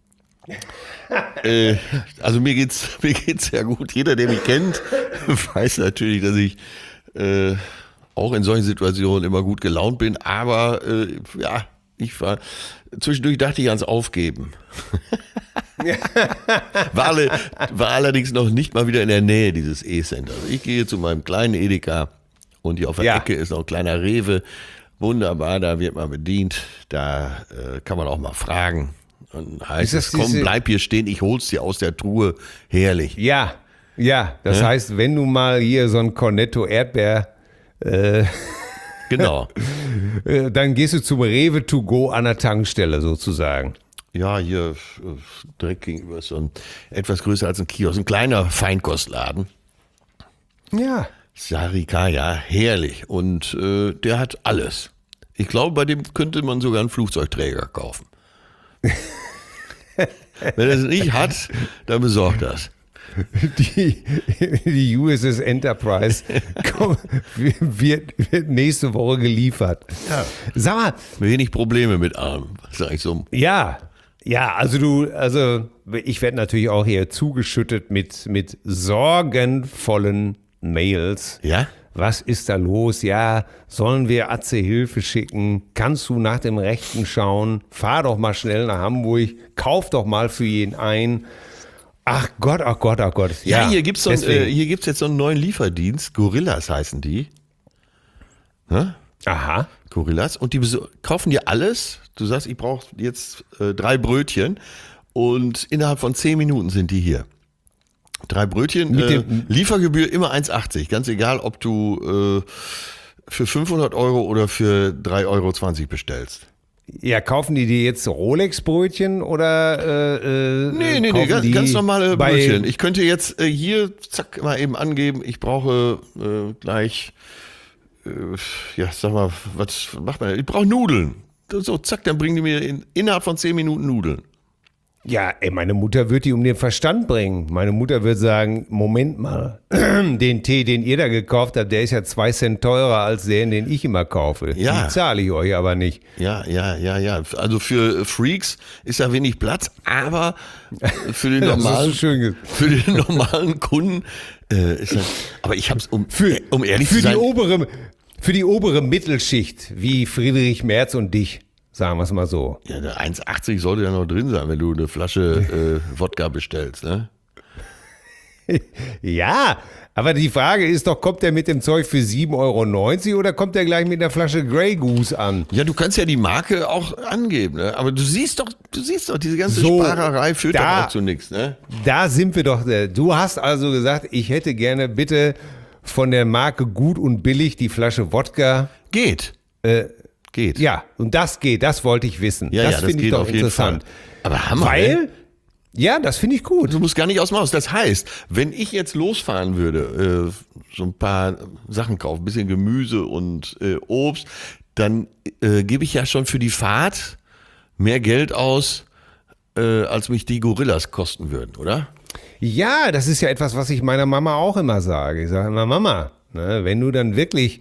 äh, also mir geht's, mir geht's sehr gut. Jeder, der mich kennt, weiß natürlich, dass ich äh, auch in solchen Situationen immer gut gelaunt bin, aber äh, ja, ich war, zwischendurch dachte ich ans Aufgeben. war, alle, war allerdings noch nicht mal wieder in der Nähe dieses E-Center. Also ich gehe zu meinem kleinen Edeka und hier auf der Ja. Ecke ist noch ein kleiner Rewe. Wunderbar, da wird man bedient. Da äh, kann man auch mal fragen. Und heißt Ist das es, komm, diese- bleib hier stehen, ich hol's dir aus der Truhe. Herrlich. Ja, ja. Das Ja? heißt, wenn du mal hier so ein Cornetto Erdbeer, äh, Genau. äh, dann gehst du zum Rewe to go an der Tankstelle sozusagen. Ja, hier äh, direkt gegenüber ist so ein etwas größer als ein Kiosk, ein kleiner Feinkostladen. Ja. Sarika, ja, herrlich. Und äh, der hat alles. Ich glaube, bei dem könnte man sogar einen Flugzeugträger kaufen. Wenn er es nicht hat, dann besorgt das. Die, die U S S Enterprise komm, wird, wird nächste Woche geliefert. Ja. Sag mal, Wenig Probleme mit Armen, sag ich so. ja, ja, also du, also ich werde natürlich auch hier zugeschüttet mit, mit sorgenvollen Mails. Ja? Was ist da los? Ja, sollen wir Atze Hilfe schicken? Kannst du nach dem Rechten schauen? Fahr doch mal schnell nach Hamburg. Kauf doch mal für jeden ein. Ach Gott, ach Gott, ach Gott. Ja, hier gibt's so ein, deswegen. äh, hier gibt's jetzt so einen neuen Lieferdienst. Gorillas heißen die. Hä? Aha. Gorillas. Und die beso- kaufen dir alles. Du sagst, ich brauche jetzt äh, drei Brötchen. Und innerhalb von zehn Minuten sind die hier. Drei Brötchen, Mit äh, dem- Liefergebühr immer eins achtzig. Ganz egal, ob du äh, für fünfhundert Euro oder für drei Euro zwanzig bestellst. Ja, kaufen die dir jetzt Rolex-Brötchen oder äh, äh, Nee, nee, nee, kaufen ganz, die ganz normale bei- Brötchen. Ich könnte jetzt äh, hier, zack, mal eben angeben, ich brauche äh, gleich, äh, ja, sag mal, was macht man? Ich brauche Nudeln. So, zack, dann bringen die mir in, innerhalb von zehn Minuten Nudeln. Ja, ey, meine Mutter wird die um den Verstand bringen. Meine Mutter wird sagen, Moment mal, den Tee, den ihr da gekauft habt, der ist ja zwei Cent teurer als den, den ich immer kaufe. Ja. Die zahle ich euch aber nicht. Ja, ja, ja, ja. Also für Freaks ist ja wenig Platz, aber für den Das hast du normalen, schön ge- für den normalen Kunden äh, ist das. Aber ich habe es um, Für, um ehrlich für zu sein. die obere, für die obere Mittelschicht, wie Friedrich Merz und dich, sagen wir es mal so. Ja, der eins achtzig sollte ja noch drin sein, wenn du eine Flasche äh, Wodka bestellst, ne? Ja, aber die Frage ist doch, kommt der mit dem Zeug für sieben Euro neunzig oder kommt der gleich mit einer Flasche Grey Goose an? Ja, du kannst ja die Marke auch angeben, ne? Aber du siehst doch, du siehst doch, diese ganze So, Sparerei führt da- doch auch zu nichts, ne? Da sind wir doch. äh, Du hast also gesagt, ich hätte gerne bitte von der Marke Gut und Billig die Flasche Wodka. Geht. Äh, Geht. Ja, und das geht, das wollte ich wissen. ja, das ja, das finde ich geht doch auf jeden interessant. Fall. Aber Hammer, Weil, ne? ja, das finde ich gut. Du musst gar nicht aus dem Haus. Das heißt, wenn ich jetzt losfahren würde, äh, so ein paar Sachen kaufen, ein bisschen Gemüse und äh, Obst, dann äh, gebe ich ja schon für die Fahrt mehr Geld aus, äh, als mich die Gorillas kosten würden, oder? Ja, das ist ja etwas, was ich meiner Mama auch immer sage. Ich sage immer, Mama, ne, wenn du dann wirklich,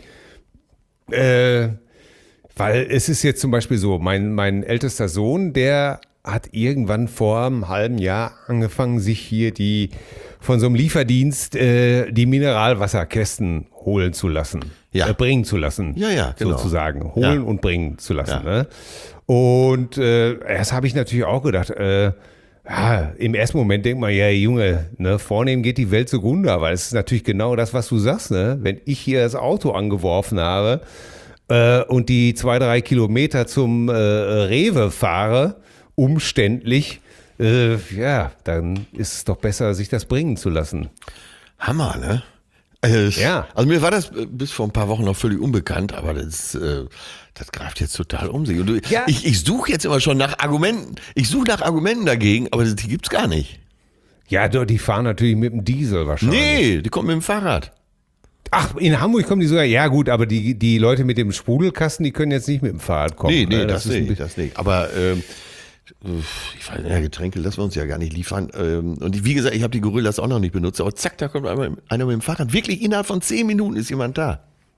äh, weil es ist jetzt zum Beispiel so, mein, mein ältester Sohn, der hat irgendwann vor einem halben Jahr angefangen, sich hier die von so einem Lieferdienst äh, die Mineralwasserkästen holen zu lassen. Ja. Äh, bringen zu lassen. Ja, ja, genau. Sozusagen. Holen Ja. und bringen zu lassen. Ja. Ne? Und äh, erst habe ich natürlich auch gedacht, äh, ja, im ersten Moment denkt man, ja, Junge, ne, vornehm geht die Welt zugrunde, aber es ist natürlich genau das, was du sagst, ne? Wenn ich hier das Auto angeworfen habe äh, und die zwei, drei Kilometer zum äh, Rewe fahre, umständlich, äh, ja, dann ist es doch besser, sich das bringen zu lassen. Hammer, ne? Äh, Ja. Also mir war das äh, bis vor ein paar Wochen noch völlig unbekannt, aber das, äh, das greift jetzt total um sich. Und du, Ja. ich, ich suche jetzt immer schon nach Argumenten. Ich suche nach Argumenten dagegen, aber die gibt's gar nicht. Ja, doch, die fahren natürlich mit dem Diesel wahrscheinlich. Nee, die kommen mit dem Fahrrad. Ach, in Hamburg kommen die sogar, ja gut, aber die, die Leute mit dem Sprudelkasten, die können jetzt nicht mit dem Fahrrad kommen. Nee, nee, ne? das, ist ein nicht, bi- das nicht. Aber ähm, ich weiß, ja, Getränke lassen wir uns ja gar nicht liefern. Ähm, und wie gesagt, ich habe die Gorillas auch noch nicht benutzt. Aber zack, da kommt einmal einer mit dem Fahrrad. Wirklich innerhalb von zehn Minuten ist jemand da.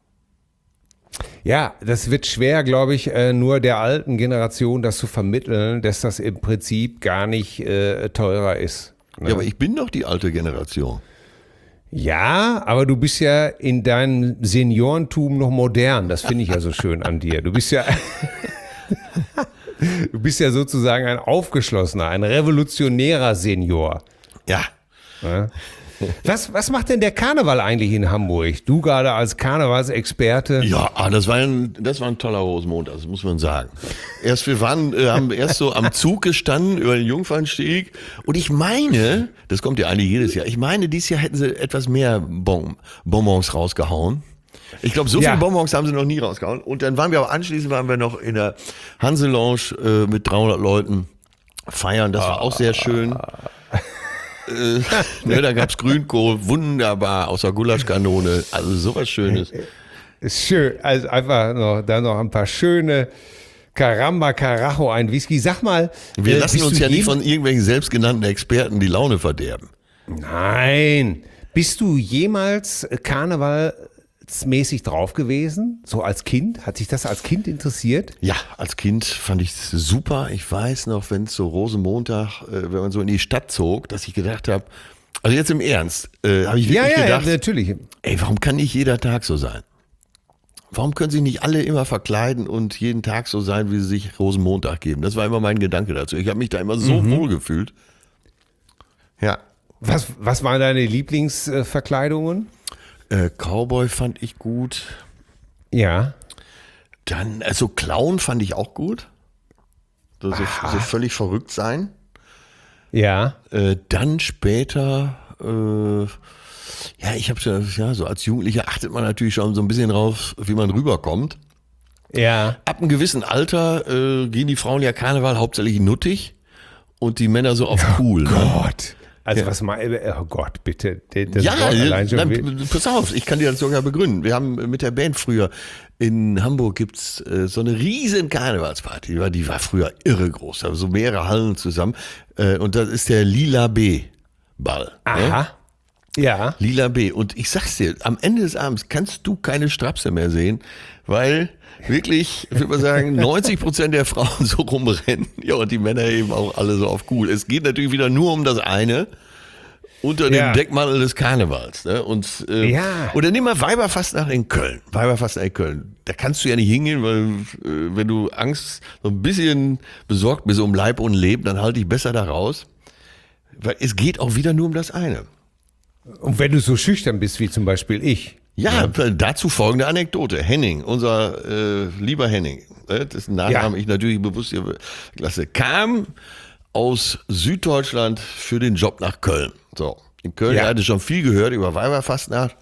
Ja, das wird schwer, glaube ich, äh, nur der alten Generation das zu vermitteln, dass das im Prinzip gar nicht äh, teurer ist. Ne? Ja, aber ich bin doch die alte Generation. Ja, aber du bist ja in deinem Seniorentum noch modern. Das finde ich ja so schön an dir. Du bist ja, du bist ja sozusagen ein aufgeschlossener, ein revolutionärer Senior. Ja. Ja. Was, was macht denn der Karneval eigentlich in Hamburg? Du gerade als Karnevalsexperte. Ja, ah, das war ein, das war ein toller Rosenmontag, das muss man sagen. Erst wir waren, äh, haben erst so am Zug gestanden über den Jungfernstieg und ich meine, das kommt ja eigentlich jedes Jahr, ich meine, dieses Jahr hätten sie etwas mehr bon, Bonbons rausgehauen. Ich glaube, so Ja. viele Bonbons haben sie noch nie rausgehauen. Und dann waren wir aber anschließend waren wir noch in der Hanse Lounge äh, mit dreihundert Leuten feiern, das war auch sehr schön. Äh, ne, da gab's Grünkohl, wunderbar, aus der Gulaschkanone, also sowas Schönes. Ist schön. Also einfach noch, da noch ein paar schöne Caramba Carajo, ein Whisky. Sag mal. Wir äh, lassen bist uns du ja nicht jem- von irgendwelchen selbstgenannten Experten die Laune verderben. Nein. Bist du jemals karnevalsmäßig drauf gewesen? So als Kind? Hat sich das als Kind interessiert? Ja, als Kind fand ich es super. Ich weiß noch, wenn es so Rosenmontag, äh, wenn man so in die Stadt zog, dass ich gedacht habe, also jetzt im Ernst, äh, habe ich wirklich ja, ja, gedacht, ja, natürlich. ey, warum kann nicht jeder Tag so sein? Warum können sich nicht alle immer verkleiden und jeden Tag so sein, wie sie sich Rosenmontag geben? Das war immer mein Gedanke dazu. Ich habe mich da immer so Mhm. wohl gefühlt. Ja, Was, was waren deine Lieblingsverkleidungen? äh, Cowboy fand ich gut. Ja. Dann, also Clown fand ich auch gut. So, so, so völlig verrückt sein. Ja. Äh, dann später, äh, ja, ich habe ja so als Jugendlicher achtet man natürlich schon so ein bisschen drauf, wie man rüberkommt. Ja. Ab einem gewissen Alter äh, gehen die Frauen ja Karneval hauptsächlich nuttig und die Männer so auf cool. Ne? Gott. Also Ja. was mal, oh Gott, bitte. Das Ja, Wort allein schon na, will- pass auf, ich kann dir das sogar begründen. Wir haben mit der Band früher, in Hamburg gibt's äh, so eine riesen Karnevalsparty, die war, die war früher irre groß, da so mehrere Hallen zusammen äh, und das ist der Lila B-Ball. Ne? Aha. Ja. Lila B. Und ich sag's dir, am Ende des Abends kannst du keine Strapse mehr sehen, weil wirklich, ich würde mal sagen, neunzig Prozent der Frauen so rumrennen. Ja, und die Männer eben auch alle so auf cool. Es geht natürlich wieder nur um das eine. Unter dem Ja. Deckmantel des Karnevals. Ne? Und, äh, Ja. Oder nimm mal Weiberfastnacht in Köln. Weiberfastnacht in Köln. Da kannst du ja nicht hingehen, weil äh, wenn du Angst, so ein bisschen besorgt bist um Leib und Leben, dann halte ich besser da raus. Weil es geht auch wieder nur um das eine. Und wenn du so schüchtern bist wie zum Beispiel ich. Ja, dazu folgende Anekdote. Henning, unser äh, lieber Henning, äh, dessen Nachnamen Ja. ich natürlich bewusst hier lasse, kam aus Süddeutschland für den Job nach Köln. So, in Köln, Ja. er hatte schon viel gehört über Weiberfastnacht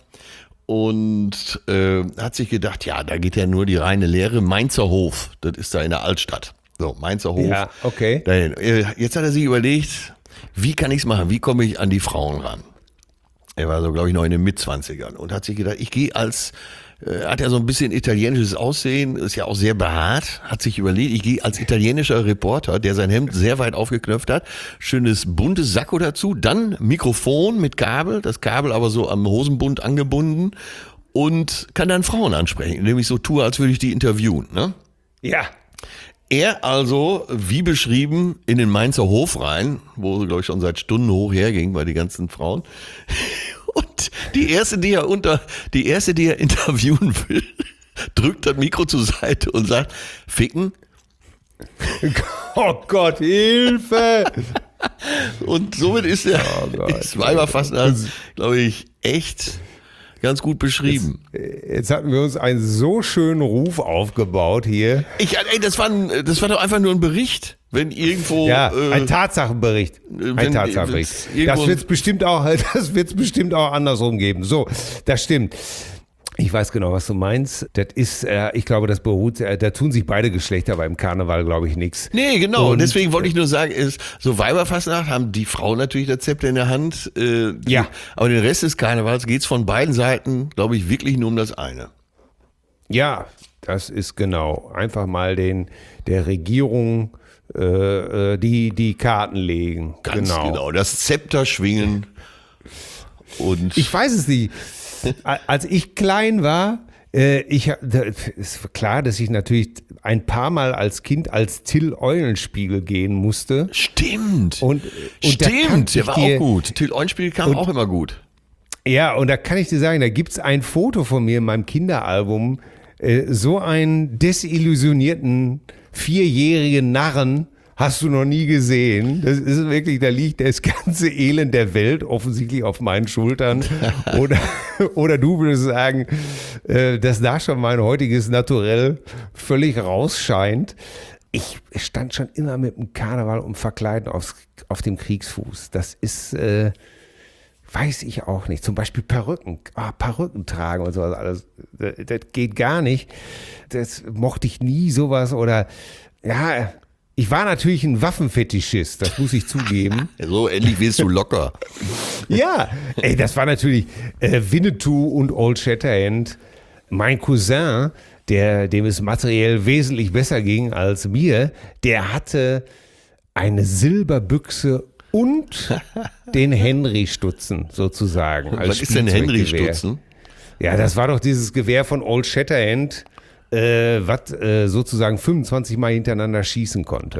und äh, hat sich gedacht, ja, da geht ja nur die reine Lehre. Mainzer Hof, das ist da in der Altstadt. So, Mainzer Hof. Ja, okay. Dahin. Äh, Jetzt hat er sich überlegt, wie kann ich es machen? Wie komme ich an die Frauen ran? Er war so, glaube ich, noch in den Mitzwanzigern und hat sich gedacht, ich gehe als, äh, hat ja so ein bisschen italienisches Aussehen, ist ja auch sehr behaart, hat sich überlegt, ich gehe als italienischer Reporter, der sein Hemd sehr weit aufgeknöpft hat, schönes buntes Sakko dazu, dann Mikrofon mit Kabel, das Kabel aber so am Hosenbund angebunden und kann dann Frauen ansprechen, indem ich so tue, als würde ich die interviewen, ne? Ja. Er also, wie beschrieben, in den Mainzer Hof rein, wo, glaube ich, schon seit Stunden hoch herging bei den ganzen Frauen. Und die erste, die er unter, die erste, die er interviewen will, drückt das Mikro zur Seite und sagt, ficken. Oh Gott, Hilfe! Und somit ist er, Gott. ist Weiberfastnacht, glaube ich, echt ganz gut beschrieben. Jetzt hatten wir uns einen so schönen Ruf aufgebaut hier. Ich, ey, das war, ein, das war doch einfach nur ein Bericht, wenn irgendwo. Ja, äh, ein Tatsachenbericht. wenn- Ein Tatsachenbericht. wenn's irgendwo- Das wird es bestimmt auch, das wird's bestimmt auch andersrum geben. So, das stimmt. Ich weiß genau, was du meinst. Das ist, äh, ich glaube, das beruht, äh, da tun sich beide Geschlechter beim Karneval, glaube ich, nichts. Nee, genau. Und- Deswegen wollte ich nur sagen, ist, so Weiberfastnacht haben die Frauen natürlich das Zepter in der Hand. Äh, die, Ja. Aber den Rest des Karnevals geht's von beiden Seiten, glaube ich, wirklich nur um das eine. Ja, das ist genau. Einfach mal den, der Regierung äh, äh, die, die Karten legen. Ganz genau. Das Zepter schwingen. Und Ich weiß es nicht. Als ich klein war, äh, ich, da ist klar, dass ich natürlich ein paar Mal als Kind als Till Eulenspiegel gehen musste. stimmt. Und, und da kann Stimmt, der ich war dir, auch gut. Till Eulenspiegel kam Und- auch immer gut. Ja, und da kann ich dir sagen, da gibt es ein Foto von mir in meinem Kinderalbum, äh, so einen desillusionierten vierjährigen Narren hast du noch nie gesehen. Das ist wirklich, da liegt das ganze Elend der Welt offensichtlich auf meinen Schultern. Oder, oder du würdest sagen, äh, dass da schon mein heutiges Naturell völlig rausscheint. Ich stand schon immer mit dem Karneval und Verkleiden aufs, auf dem Kriegsfuß. Das ist, äh, weiß ich auch nicht. Zum Beispiel Perücken, ah, Perücken tragen und sowas alles. Das, das geht gar nicht. Das mochte ich nie, sowas. Oder, ja, ich war natürlich ein Waffenfetischist, das muss ich zugeben. So, endlich wirst du locker. Ja, ey, das war natürlich äh, Winnetou und Old Shatterhand. Mein Cousin, der, dem es materiell wesentlich besser ging als mir, der hatte eine Silberbüchse und den Henry-Stutzen sozusagen. Als Was ist denn Spielzeuggewehr. Henry-Stutzen? Ja, das war doch dieses Gewehr von Old Shatterhand, äh, was äh, sozusagen fünfundzwanzig Mal hintereinander schießen konnte.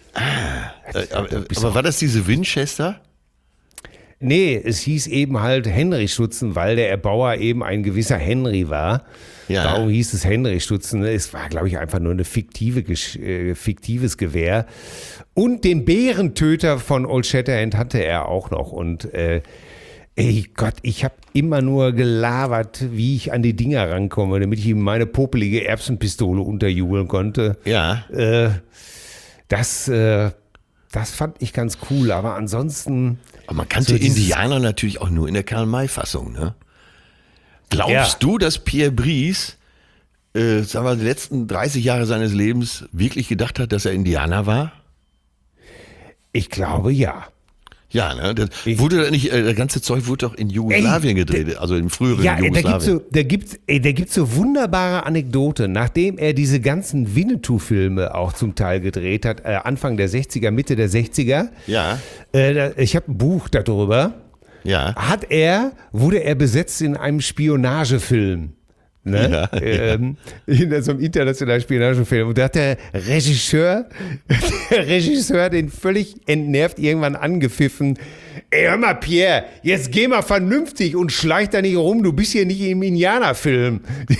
Äh, aber, aber war das diese Winchester? Nee, es hieß eben halt Henry-Stutzen, weil der Erbauer eben ein gewisser Henry war. Ja. Darum hieß es Henry-Stutzen. Es war, glaube ich, einfach nur ein fiktive, Gesch- äh, fiktives Gewehr. Und den Bärentöter von Old Shatterhand hatte er auch noch. Und äh, ey Gott, ich habe immer nur gelabert, wie ich an die Dinger rankomme, damit ich ihm meine popelige Erbsenpistole unterjubeln konnte. Ja. Äh, das, äh, das fand ich ganz cool. Aber ansonsten... Aber man kannte So dieses- Indianer natürlich auch nur in der Karl-May-Fassung, ne? Glaubst Ja. du, dass Pierre Brice äh, sagen wir, die letzten dreißig Jahre seines Lebens wirklich gedacht hat, dass er Indianer war? Ich glaube ja. Ja, ne? Das wurde da nicht, äh, das ganze Zeug wurde doch in Jugoslawien Ey, gedreht, also im früheren Ja, da Jugoslawien. gibt's so, da gibt's, ey, da gibt's so wunderbare Anekdote. Nachdem er diese ganzen Winnetou-Filme auch zum Teil gedreht hat, äh, Anfang der sechziger, Mitte der sechziger, Ja, äh, da- ich habe ein Buch darüber, ja. hat er, wurde er besetzt in einem Spionagefilm. Ne? Ja, ähm, in so einem internationalen Spionagefilm. Und da hat der Regisseur, der Regisseur den völlig entnervt irgendwann angepfiffen. Ey, hör mal, Pierre, jetzt geh mal vernünftig und schleich da nicht rum, du bist hier nicht im Indianerfilm.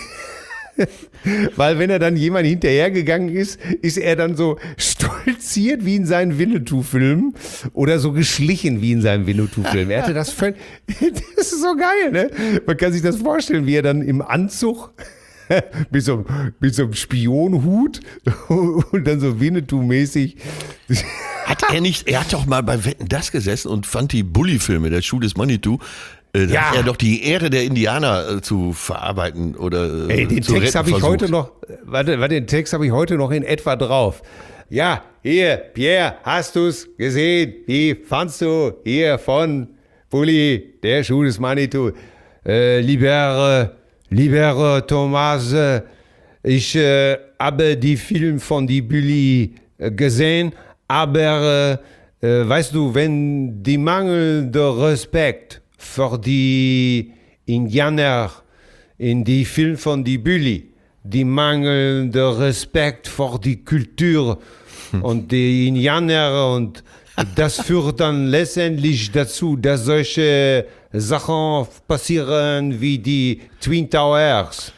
Weil wenn er dann jemand hinterhergegangen ist, ist er dann so stolziert wie in seinen Winnetou-Filmen oder so geschlichen wie in seinen Winnetou-Filmen. Er hatte das völlig, das ist so geil, ne? Man kann sich das vorstellen, wie er dann im Anzug mit so, mit so einem Spionhut und dann so Winnetou-mäßig. Hat er nicht, er hat doch mal bei Wetten, das gesessen und fand die Bully-Filme, der Schuh des Manitou, äh, da Ja. hat er doch die Ehre der Indianer äh, zu verarbeiten oder äh, Ey, den zu Text retten habe ich versucht. heute noch, warte, warte, den Text habe ich heute noch in etwa drauf. Ja, hier, Pierre, hast du's gesehen? Wie fandst du hier von Bulli, der Schuh des Manitou? Äh, lieber, lieber Thomas, äh, ich äh, habe die Film von die Bulli äh, gesehen, aber äh, äh, weißt du, wenn die mangelnde Respekt für die Indianer in die Film von die Bulli, die mangelnde Respekt vor die Kultur und die Indianer und das führt dann letztendlich dazu, dass solche Sachen passieren wie die Twin Towers.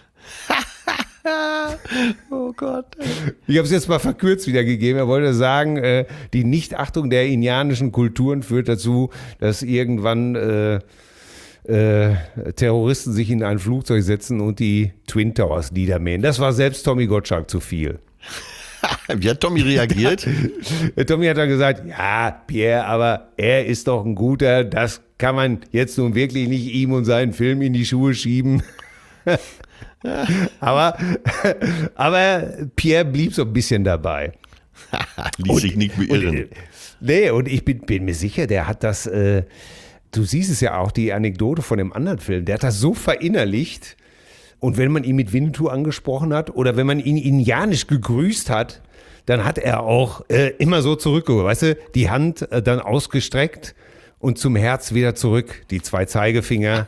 Oh Gott. Ich habe es jetzt mal verkürzt wiedergegeben. Er wollte sagen, äh, die Nichtachtung der indianischen Kulturen führt dazu, dass irgendwann äh, äh, Terroristen sich in ein Flugzeug setzen und die Twin Towers niedermähen. Das war selbst Tommy Gottschalk zu viel. Wie hat Tommy reagiert? Tommy hat dann gesagt, ja, Pierre, aber er ist doch ein guter, das kann man jetzt nun wirklich nicht ihm und seinen Film in die Schuhe schieben. aber, aber Pierre blieb so ein bisschen dabei. Ließ sich nicht beirren. Und, äh, nee, und ich bin, bin mir sicher, der hat das, äh, du siehst es ja auch, die Anekdote von dem anderen Film, der hat das so verinnerlicht. Und wenn man ihn mit Winnetou angesprochen hat oder wenn man ihn indianisch gegrüßt hat, dann hat er auch äh, immer so zurückgeholt, weißt du, die Hand äh, dann ausgestreckt und zum Herz wieder zurück, die zwei Zeigefinger.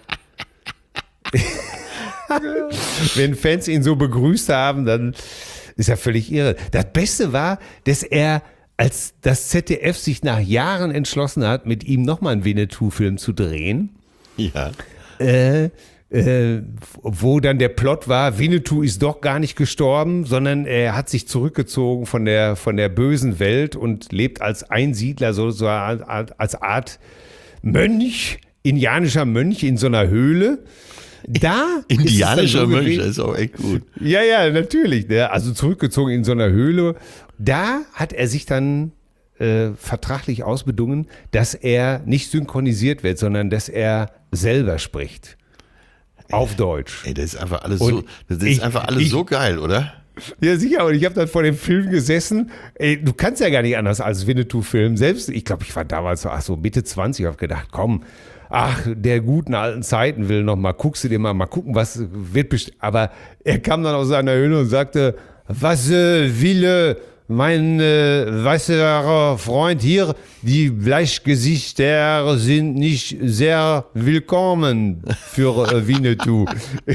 Wenn Fans ihn so begrüßt haben, dann ist er völlig irre. Das Beste war, dass er, als das Z D F sich nach Jahren entschlossen hat, mit ihm nochmal einen Winnetou-Film zu drehen, Ja. äh, äh, wo dann der Plot war, Winnetou ist doch gar nicht gestorben, sondern er hat sich zurückgezogen von der, von der bösen Welt und lebt als Einsiedler, so, so als Art Mönch, indianischer Mönch in so einer Höhle. Da Indianischer ist es dann so Mönch, gewesen- das ist auch echt gut. Ja, ja, natürlich. Ne? Also zurückgezogen in so einer Höhle. Da hat er sich dann äh, vertraglich ausbedungen, dass er nicht synchronisiert wird, sondern dass er selber spricht. Auf Deutsch. Ey, das ist einfach alles Und so, das ist ich- einfach alles ich- so geil, oder? Ja, sicher. Und ich habe dann vor dem Film gesessen. Ey, du kannst ja gar nicht anders als Winnetou-Film. Selbst, ich glaube, ich war damals so, ach so Mitte zwanzig, habe gedacht, komm, ach, der guten alten Zeiten will noch mal, guckst du dir mal, mal gucken, was wird bestimmt. Aber er kam dann aus seiner Höhle und sagte, was äh, will äh, mein äh, weißer Freund hier, die Bleichgesichter sind nicht sehr willkommen für äh, Winnetou.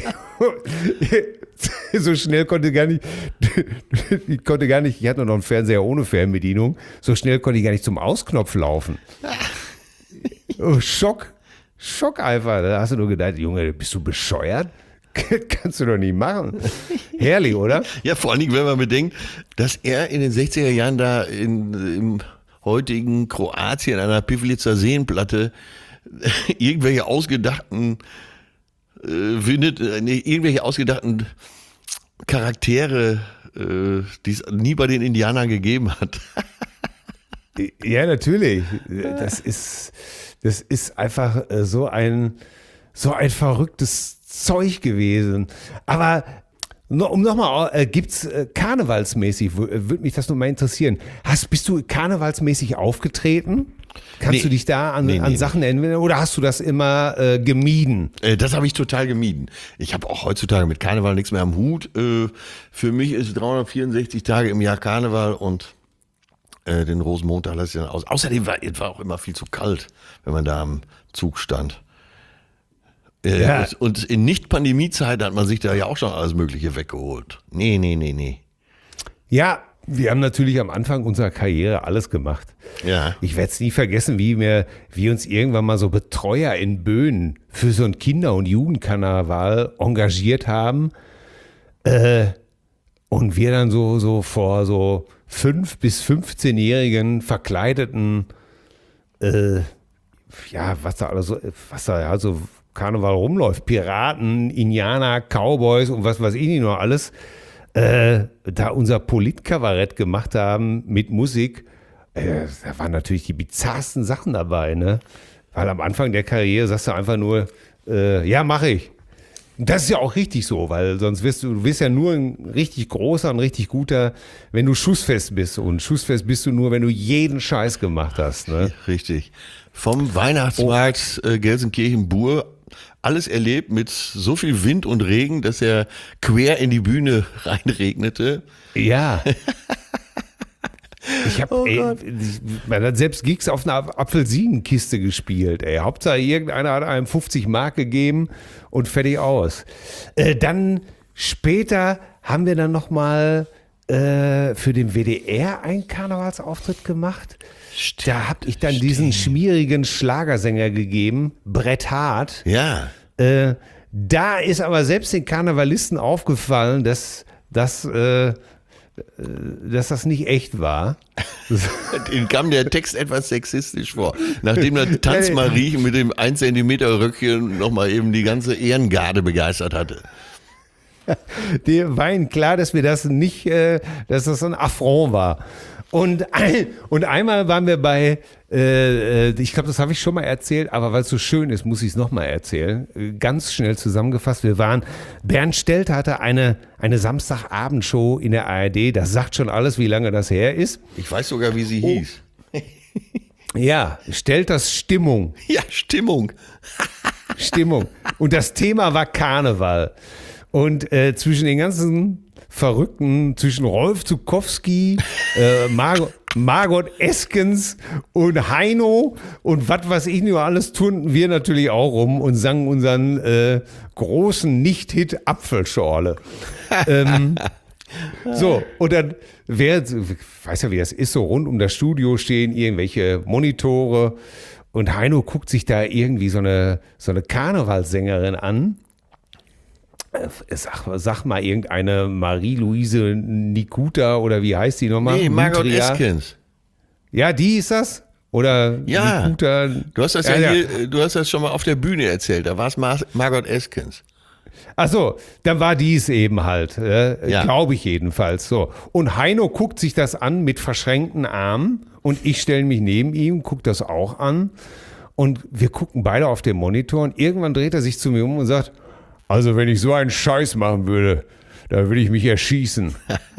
So schnell konnte gar nicht, ich konnte gar nicht, ich hatte noch einen Fernseher ohne Fernbedienung, so schnell konnte ich gar nicht zum Ausknopf laufen. Oh, Schock, Schock einfach. Da hast du nur gedacht, Junge, bist du bescheuert? Kannst du doch nicht machen. Herrlich, oder? Ja, vor allen Dingen, wenn man bedenkt, dass er in den sechziger Jahren da in, im heutigen Kroatien an einer Pivlica Seenplatte irgendwelche ausgedachten äh, findet, äh, nee, irgendwelche ausgedachten Charaktere, äh, die es nie bei den Indianern gegeben hat. Ja, natürlich. Das ist, das ist einfach äh, so ein, so ein verrücktes Zeug gewesen. Aber no, um nochmal, äh, gibt's äh, karnevalsmäßig, w- äh, würde mich das nur mal interessieren. Hast, bist du karnevalsmäßig aufgetreten? Kannst Nee. du dich da an, Nee, an nee, Sachen erinnern oder hast du das immer äh, gemieden? Äh, Das habe ich total gemieden. Ich habe auch heutzutage mit Karneval nichts mehr am Hut. Äh, Für mich ist dreihundertvierundsechzig Tage im Jahr Karneval und äh, den Rosenmontag lasse ich dann aus. Außerdem war es auch immer viel zu kalt, wenn man da am Zug stand. Äh, Ja. und- Und in Nicht-Pandemie-Zeiten hat man sich da ja auch schon alles Mögliche weggeholt. Nee, nee, nee, nee. Ja, wir haben natürlich am Anfang unserer Karriere alles gemacht. Ja. Ich werde es nie vergessen, wie wir, wie uns irgendwann mal so Betreuer in Böen für so ein Kinder- und Jugendkarneval engagiert haben. Äh, und wir dann so, so vor so fünf- bis fünfzehnjährigen verkleideten, äh, ja, was da alles so, was da ja so Karneval rumläuft, Piraten, Indianer, Cowboys und was weiß ich nicht noch alles, äh, da unser Politkabarett gemacht haben mit Musik. Äh, da waren natürlich die bizarrsten Sachen dabei, ne? Weil am Anfang der Karriere sagst du einfach nur, äh, ja, mache ich. Und das ist ja auch richtig so, weil sonst wirst du, du wirst ja nur ein richtig großer, ein richtig guter, wenn du schussfest bist. Und schussfest bist du nur, wenn du jeden Scheiß gemacht hast, ne? Richtig. Vom Weihnachtsmarkt äh, Gelsenkirchen-Bur alles erlebt mit so viel Wind und Regen, dass er quer in die Bühne reinregnete. Ja. Ich Oh habe man hat selbst Gigs auf einer Apfelsinenkiste gespielt. Ey. Hauptsache irgendeiner hat einem fünfzig Mark gegeben und fertig aus. Äh, dann später haben wir dann noch mal äh, für den W D R einen Karnevalsauftritt gemacht. Da habe ich dann diesen schmierigen Schlagersänger gegeben, Bret Hart. Ja. Äh, da ist aber selbst den Karnevalisten aufgefallen, dass, dass, äh, dass das nicht echt war. Ihnen kam der Text etwas sexistisch vor. Nachdem der Tanzmariechen mit dem ein Zentimeter Röckchen nochmal eben die ganze Ehrengarde begeistert hatte. Dir war ihnen klar, dass wir das nicht, äh, dass das ein Affront war. Und, ein, und einmal waren wir bei, äh, äh, ich glaube, das habe ich schon mal erzählt, aber weil es so schön ist, muss ich es nochmal erzählen. Äh, Ganz schnell zusammengefasst, wir waren, Bernd Stelter hatte eine, eine Samstagabendshow in der A R D, das sagt schon alles, wie lange das her ist. Ich weiß sogar, wie sie hieß. Ja, Stelters Stimmung. Ja, Stimmung. Stimmung. Und das Thema war Karneval. Und äh, zwischen den ganzen Verrückten, zwischen Rolf Zukowski, äh, Margot, Margot Eskens und Heino und was weiß ich nur alles, turnten wir natürlich auch rum und sangen unseren äh, großen Nicht-Hit Apfelschorle. ähm, so, und dann, wer, weiß ja, wie das ist, so rund um das Studio stehen irgendwelche Monitore und Heino guckt sich da irgendwie so eine, so eine Karnevalssängerin an. Sag, sag mal irgendeine Marie-Louise Nikuta oder wie heißt die nochmal? Nee, Margot Nutria. Eskens. Ja, die ist das? Oder Ja. Nikuta? Du hast das ja, Ja, ja. hier, du hast das schon mal auf der Bühne erzählt. Da war es Mar- Margot Eskens. Ach so, dann war dies eben halt, äh, Ja. glaube ich jedenfalls so. Und Heino guckt sich das an mit verschränkten Armen und ich stelle mich neben ihm, gucke das auch an und wir gucken beide auf den Monitor und irgendwann dreht er sich zu mir um und sagt, also wenn ich so einen Scheiß machen würde, dann würde ich mich erschießen.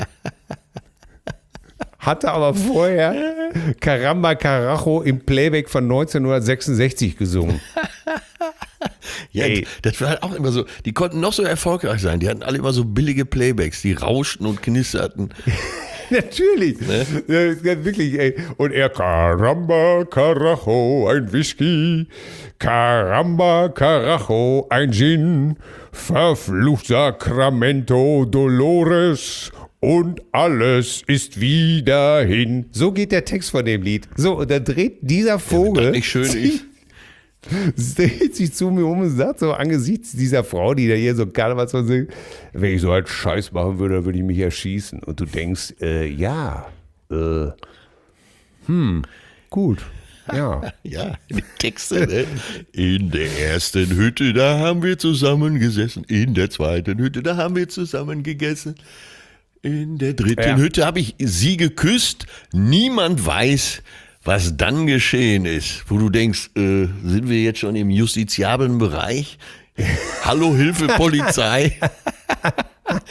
Hatte aber vorher Caramba Carajo im Playback von neunzehnhundertsechsundsechzig gesungen. Ja, Ey. das war halt auch immer so. Die konnten noch so erfolgreich sein. Die hatten alle immer so billige Playbacks, die rauschten und knisterten. Natürlich. Ja, ja, wirklich, ey. Und er, Caramba, Carajo, ein Whisky. Caramba, Carajo, ein Gin. Verflucht Sacramento Dolores. Und alles ist wieder hin. So geht der Text von dem Lied. So, und dann dreht dieser Vogel. das nicht schön ist. Dreht sich zu mir um und sagt so angesichts dieser Frau, die da hier so Karnevalssong singt, wenn ich so einen Scheiß machen würde, dann würde ich mich erschießen. Und du denkst, äh, ja, äh, hm, gut, ja. Ja, die Texte, ne? In der ersten Hütte, da haben wir zusammen gesessen. In der zweiten Hütte, da haben wir zusammen gegessen. In der dritten Ja. Hütte habe ich sie geküsst. Niemand weiß, was dann geschehen ist. Wo du denkst, äh, sind wir jetzt schon im justiziablen Bereich? Hallo, Hilfe, Polizei.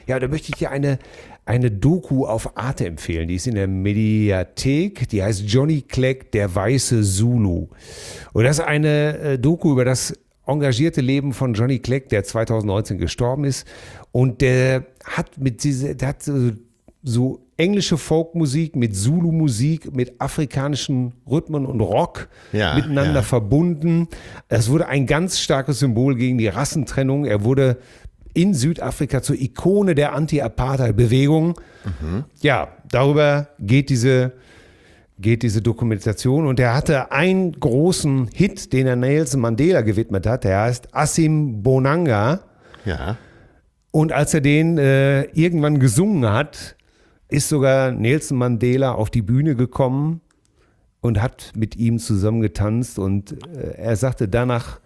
Ja, da möchte ich dir eine, eine Doku auf Arte empfehlen. Die ist in der Mediathek. Die heißt Johnny Clegg, der weiße Zulu. Und das ist eine äh, Doku über das engagierte Leben von Johnny Clegg, der zwanzig neunzehn gestorben ist. Und der hat mit diese, der hat so, so englische Folkmusik mit Zulu-Musik, mit afrikanischen Rhythmen und Rock ja, miteinander ja. verbunden. Es wurde ein ganz starkes Symbol gegen die Rassentrennung. Er wurde in Südafrika zur Ikone der Anti-Apartheid-Bewegung. Mhm. Ja, darüber geht diese, geht diese Dokumentation. Und er hatte einen großen Hit, den er Nelson Mandela gewidmet hat. Der heißt Asim Bonanga. Ja. Und als er den äh, irgendwann gesungen hat, ist sogar Nelson Mandela auf die Bühne gekommen und hat mit ihm zusammen getanzt. Und äh, er sagte danach,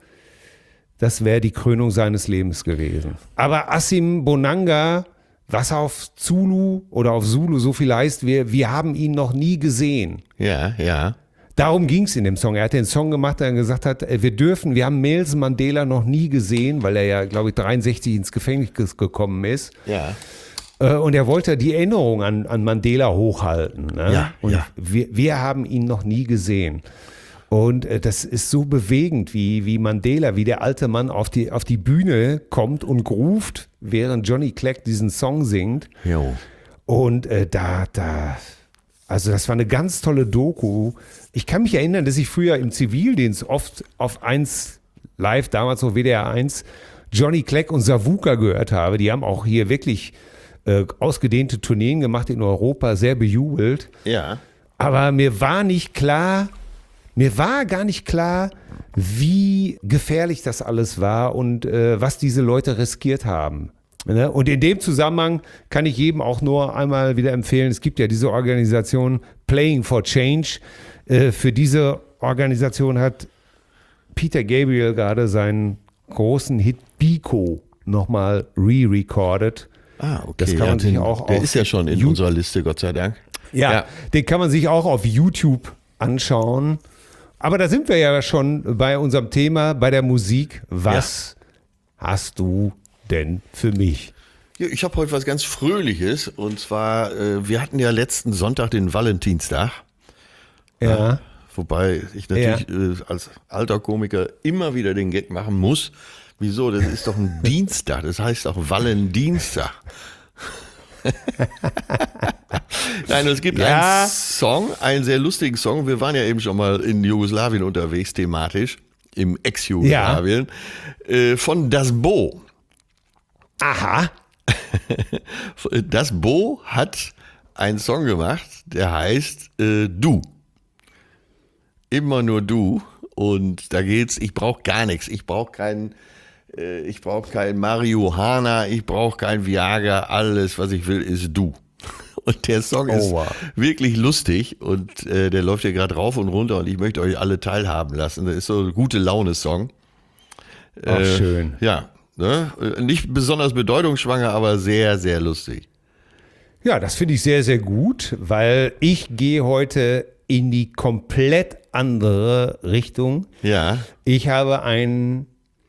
das wäre die Krönung seines Lebens gewesen. Aber Asim Bonanga, was auf Zulu oder auf Zulu so viel heißt, wir, wir haben ihn noch nie gesehen. Ja, ja. Darum ging es in dem Song. Er hat den Song gemacht, der gesagt hat, wir dürfen, wir haben Nelson Mandela noch nie gesehen, weil er ja, glaube ich, dreiundsechzig ins Gefängnis gekommen ist. Ja. Und er wollte die Erinnerung an, an Mandela hochhalten. Ne? Ja, und ja. Wir, wir haben ihn noch nie gesehen. Und äh, das ist so bewegend, wie, wie Mandela, wie der alte Mann auf die, auf die Bühne kommt und ruft, während Johnny Clegg diesen Song singt. Jo. Und äh, da, da, also das war eine ganz tolle Doku. Ich kann mich erinnern, dass ich früher im Zivildienst oft auf eins live, damals noch W D R eins, Johnny Clegg und Savuka gehört habe. Die haben auch hier wirklich äh, ausgedehnte Tourneen gemacht in Europa, sehr bejubelt. Ja. Aber mir war nicht klar, mir war gar nicht klar, wie gefährlich das alles war und äh, was diese Leute riskiert haben. Ne? Und in dem Zusammenhang kann ich jedem auch nur einmal wieder empfehlen, es gibt ja diese Organisation Playing for Change. Äh, für diese Organisation hat Peter Gabriel gerade seinen großen Hit Biko nochmal re-recorded. Ah, okay. Das kann man ja, sich den, auch der auf ist ja schon in YouTube- unserer Liste, Gott sei Dank. Ja, Ja. den kann man sich auch auf YouTube anschauen. Aber da sind wir ja schon bei unserem Thema, bei der Musik. Was hast du denn für mich? Ja, ich habe heute was ganz Fröhliches. Und zwar, äh, wir hatten ja letzten Sonntag den Valentinstag. Ja. Wobei ich natürlich äh, als alter Komiker immer wieder den Gag machen muss. Wieso? Das ist doch ein Dienstag. Das heißt auch Valentinstag. Nein, es gibt Ja. einen Song, einen sehr lustigen Song. Wir waren ja eben schon mal in Jugoslawien unterwegs, thematisch, im Ex-Jugoslawien, ja. äh, von Das Bo. Aha. Das Bo hat einen Song gemacht, der heißt äh, Du. Immer nur du. Und da geht's, ich brauche gar nichts. Ich brauche keinen, äh, ich brauche kein Marihuana, ich brauche kein Viagra. Alles, was ich will, ist du. Und der Song Oh, ist wow. wirklich lustig und äh, der läuft ja gerade rauf und runter und ich möchte euch alle teilhaben lassen. Das ist so ein gute Laune-Song. Ach, Äh, schön. Ja, ne? Nicht besonders bedeutungsschwanger, aber sehr, sehr lustig. Ja, das finde ich sehr, sehr gut, weil ich gehe heute in die komplett andere Richtung. Ja, Ich habe einen,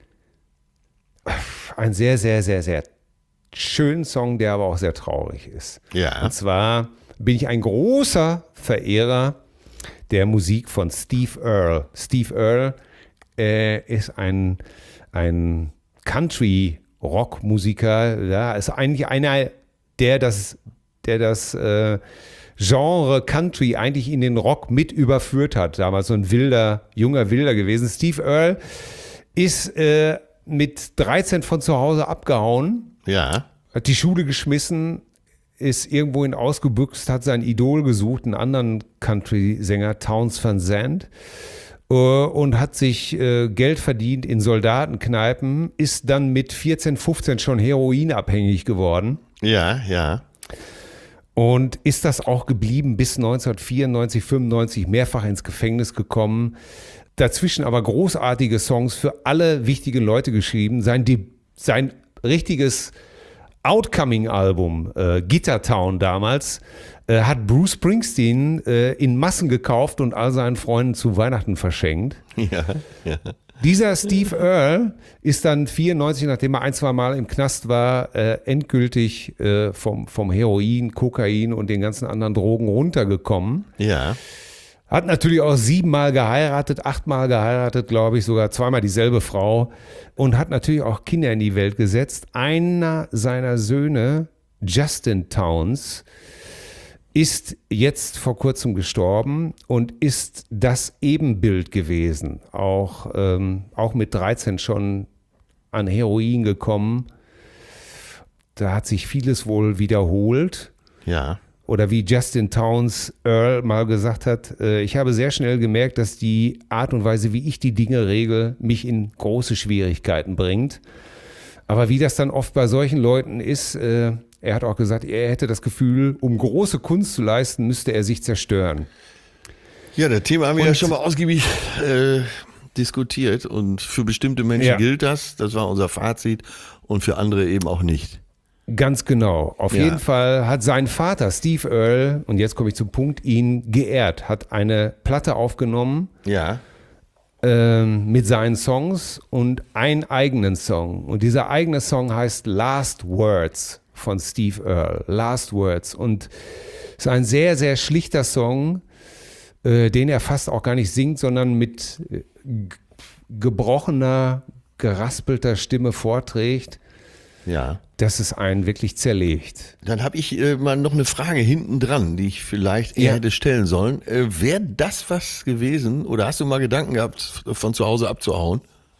einen sehr, sehr, sehr, sehr schönen Song, der aber auch sehr traurig ist. ja. Und zwar bin ich ein großer Verehrer der Musik von Steve Earle. Steve Earle äh, ist ein, ein Country-Rock-Musiker. Ja, ist eigentlich einer, der das, der das äh, Genre Country eigentlich in den Rock mit überführt hat. Damals so ein wilder, junger Wilder gewesen. Steve Earle ist äh, mit dreizehn von zu Hause abgehauen, Ja, hat die Schule geschmissen, ist irgendwohin ausgebüxt, hat sein Idol gesucht, einen anderen Country-Sänger, Townes Van Zandt, äh, und hat sich äh, Geld verdient in Soldatenkneipen, ist dann mit vierzehn, fünfzehn schon heroinabhängig geworden ja, ja. und ist das auch geblieben bis neunzehnhundertvierundneunzig, fünfundneunzig, mehrfach ins Gefängnis gekommen. Dazwischen aber großartige Songs für alle wichtigen Leute geschrieben. Sein, De- sein richtiges Outcoming-Album, äh, Guitar Town damals, äh, hat Bruce Springsteen äh, in Massen gekauft und all seinen Freunden zu Weihnachten verschenkt. Ja, ja. Dieser Steve Earle ist dann vierundneunzig, nachdem er ein, zwei Mal im Knast war, äh, endgültig äh, vom, vom Heroin, Kokain und den ganzen anderen Drogen runtergekommen. Ja. Hat natürlich auch siebenmal geheiratet, achtmal geheiratet, glaube ich, sogar zweimal dieselbe Frau und hat natürlich auch Kinder in die Welt gesetzt. Einer seiner Söhne, Justin Townes, ist jetzt vor kurzem gestorben und ist das Ebenbild gewesen. Auch, ähm, auch mit dreizehn schon an Heroin gekommen. Da hat sich vieles wohl wiederholt. Ja. Oder wie Justin Townes Earle mal gesagt hat, äh, ich habe sehr schnell gemerkt, dass die Art und Weise, wie ich die Dinge regel, mich in große Schwierigkeiten bringt. Aber wie das dann oft bei solchen Leuten ist, äh, er hat auch gesagt, er hätte das Gefühl, um große Kunst zu leisten, müsste er sich zerstören. Ja, das Thema haben wir Und- ja schon mal ausgiebig äh, diskutiert und für bestimmte Menschen Ja. gilt das, das war unser Fazit und für andere eben auch nicht. Ganz genau. Auf Ja. jeden Fall hat sein Vater, Steve Earle, und jetzt komme ich zum Punkt, ihn geehrt, hat eine Platte aufgenommen Ja. ähm, mit seinen Songs und einen eigenen Song. Und dieser eigene Song heißt Last Words von Steve Earle. Last Words. Und ist ein sehr, sehr schlichter Song, äh, den er fast auch gar nicht singt, sondern mit äh, g- gebrochener, geraspelter Stimme vorträgt, Ja. dass es einen wirklich zerlegt. Dann habe ich äh, mal noch eine Frage hinten dran, die ich vielleicht eher Ja. hätte stellen sollen. Äh, Wäre das was gewesen oder hast du mal Gedanken gehabt, von zu Hause abzuhauen?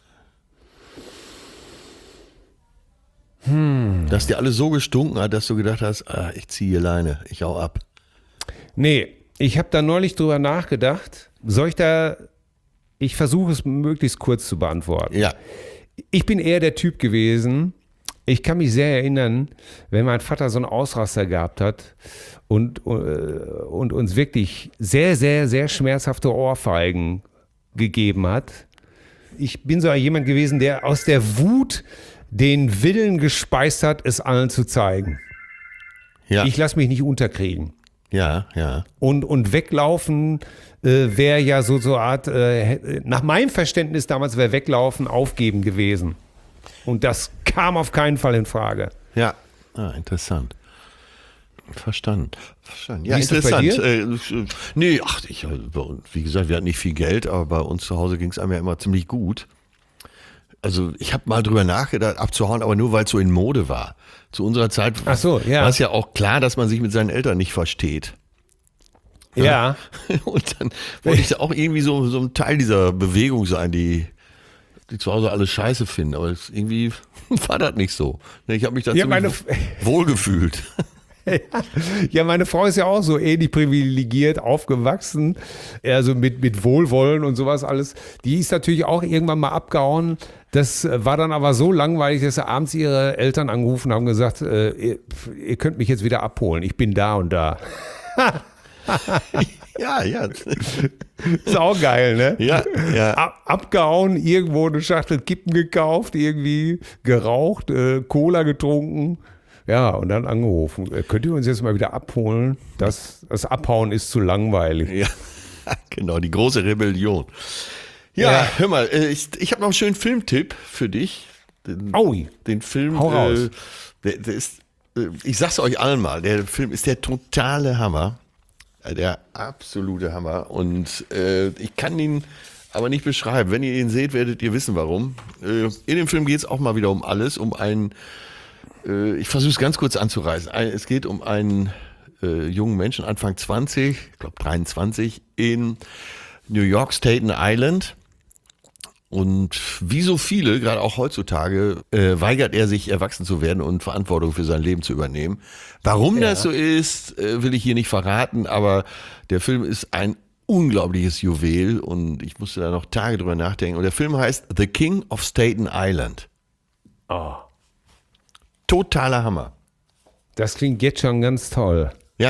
Hm. Dass dir alles so gestunken hat, dass du gedacht hast, ah, ich ziehe hier Leine, ich hau ab. Nee, ich habe da neulich drüber nachgedacht. Soll ich da, ich versuche es möglichst kurz zu beantworten. Ja. Ich bin eher der Typ gewesen, ich kann mich sehr erinnern, wenn mein Vater so einen Ausraster gehabt hat und, äh, und uns wirklich sehr, sehr, sehr schmerzhafte Ohrfeigen gegeben hat. Ich bin so jemand gewesen, der aus der Wut den Willen gespeist hat, es allen zu zeigen. Ja. Ich lasse mich nicht unterkriegen. Ja, ja. Und, und weglaufen äh, wäre ja so so eine Art, äh, nach meinem Verständnis damals wäre weglaufen aufgeben gewesen. Und das kam auf keinen Fall in Frage. Ja. Ah, interessant. Verstanden. Verstanden. Ja, Wie ist das bei interessant. Äh, nee, ach, ich, äh, bei uns, wie gesagt, wir hatten nicht viel Geld, aber bei uns zu Hause ging es einem ja immer ziemlich gut. Also ich habe mal drüber nachgedacht, abzuhauen, aber nur weil es so in Mode war. Zu unserer Zeit Ach so, ja. war es ja auch klar, dass man sich mit seinen Eltern nicht versteht. Ja. Und dann wollte ich auch irgendwie so, so ein Teil dieser Bewegung sein, die, die zu Hause alles scheiße finden. Aber es, irgendwie war das nicht so. Ich habe mich da Ja, ziemlich meine- wohlgefühlt. Ja, meine Frau ist ja auch so ähnlich privilegiert aufgewachsen, also mit, mit Wohlwollen und sowas alles. Die ist natürlich auch irgendwann mal abgehauen. Das war dann aber so langweilig, dass sie abends ihre Eltern angerufen haben und gesagt, äh, ihr, ihr könnt mich jetzt wieder abholen, ich bin da und da. Ja, ja. Ist auch geil, ne? Ja, ja. Ab, abgehauen, irgendwo eine Schachtel Kippen gekauft, irgendwie geraucht, äh, Cola getrunken. Ja, und dann angerufen. Äh, Könnt ihr uns jetzt mal wieder abholen? Das, das Abhauen ist zu langweilig. Ja, genau, die große Rebellion. Ja, Ja. hör mal, äh, ich, ich habe noch einen schönen Filmtipp für dich. Den, Aui. den Film, Hau raus. äh, der, der ist, äh, ich sag's euch allen mal, der Film ist der totale Hammer. Äh, Der absolute Hammer. Und äh, ich kann ihn aber nicht beschreiben. Wenn ihr ihn seht, werdet ihr wissen, warum. Äh, in dem Film geht es auch mal wieder um alles, um einen, äh, ich versuche es ganz kurz anzureißen. Ein, es geht um einen äh, jungen Menschen, Anfang zwanzig, ich glaube dreiundzwanzig, in New York, Staten Island. Und wie so viele, gerade auch heutzutage, äh, weigert er sich, erwachsen zu werden und Verantwortung für sein Leben zu übernehmen. Warum das so ist, äh, will ich hier nicht verraten, aber der Film ist ein unglaubliches Juwel und ich musste da noch Tage drüber nachdenken. Und der Film heißt The King of Staten Island. Oh, Totaler Hammer. das klingt jetzt schon ganz toll. Ja.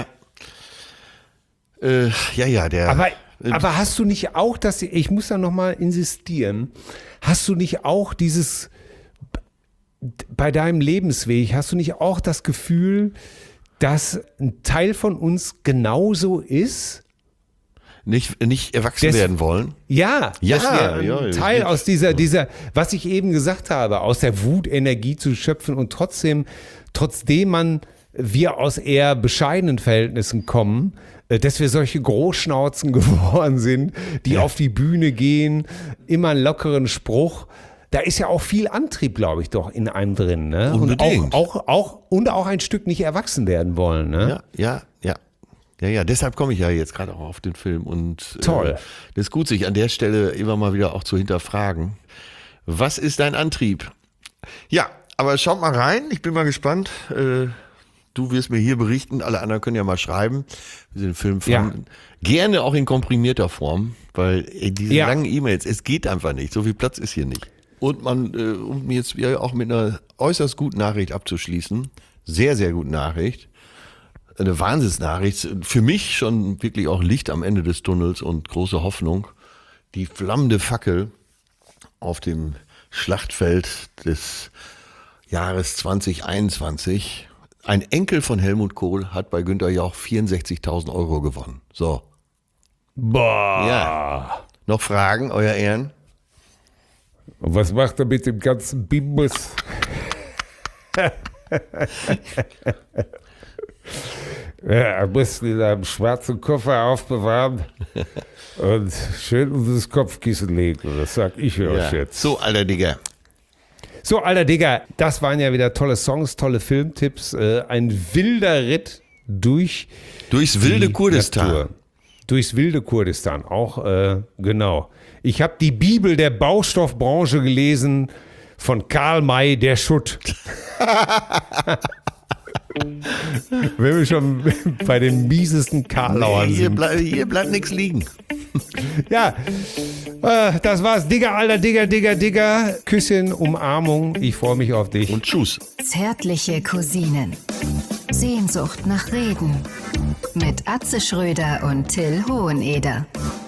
Äh, ja, ja, der. Aber, aber hast du nicht auch das, ich muss da nochmal insistieren, hast du nicht auch dieses, bei deinem Lebensweg, hast du nicht auch das Gefühl, dass ein Teil von uns genauso ist? nicht, nicht erwachsen Des- werden wollen. Ja, Ja, dass wir einen ja, Teil ja. aus dieser, dieser, was ich eben gesagt habe, aus der Wut Energie zu schöpfen und trotzdem, trotzdem man, wir aus eher bescheidenen Verhältnissen kommen, äh, dass wir solche Großschnauzen geworden sind, die Ja. auf die Bühne gehen, immer einen lockeren Spruch. Da ist ja auch viel Antrieb, glaube ich, doch in einem drin. Ne? Unbedingt. Und auch, auch, auch, und auch ein Stück nicht erwachsen werden wollen. Ne? Ja, ja, ja. Ja, ja, deshalb komme ich ja jetzt gerade auch auf den Film. Und Toll. Äh, das ist gut, sich an der Stelle immer mal wieder auch zu hinterfragen. Was ist dein Antrieb? Ja, aber schaut mal rein. Ich bin mal gespannt. Äh, du wirst mir hier berichten. Alle anderen können ja mal schreiben, wie sie den Film fanden. Gerne auch in komprimierter Form, weil ey, diese Ja. langen E-Mails, es geht einfach nicht. So viel Platz ist hier nicht. Und man, äh, um jetzt ja auch mit einer äußerst guten Nachricht abzuschließen, sehr, sehr guten Nachricht, eine Wahnsinnsnachricht, für mich schon wirklich auch Licht am Ende des Tunnels und große Hoffnung, die flammende Fackel auf dem Schlachtfeld des Jahres zwanzig einundzwanzig. Ein Enkel von Helmut Kohl hat bei Günther Jauch vierundsechzigtausend Euro gewonnen. So. Boah. Ja. Noch Fragen, euer Ehren? Und was macht er mit dem ganzen Bimbus? Ja, er muss ihn in einem schwarzen Koffer aufbewahren und schön unter das Kopfkissen legen. Das sag ich euch jetzt. So, alter Digga. So, alter Digga, das waren ja wieder tolle Songs, tolle Filmtipps. Äh, ein wilder Ritt durch Durchs wilde die Kurdistan. Natur. Durchs wilde Kurdistan, auch äh, genau. Ich habe die Bibel der Baustoffbranche gelesen von Karl May, der Schutt. Wenn wir schon bei den miesesten Karlauern Nee, hier, sind. blei hier bleibt nichts liegen. Ja, äh, das war's. Digga, alter Digga, Digga, Digga. Küsschen, Umarmung. Ich freue mich auf dich. Und tschüss. Zärtliche Cousinen. Sehnsucht nach Reden. Mit Atze Schröder und Till Hoheneder.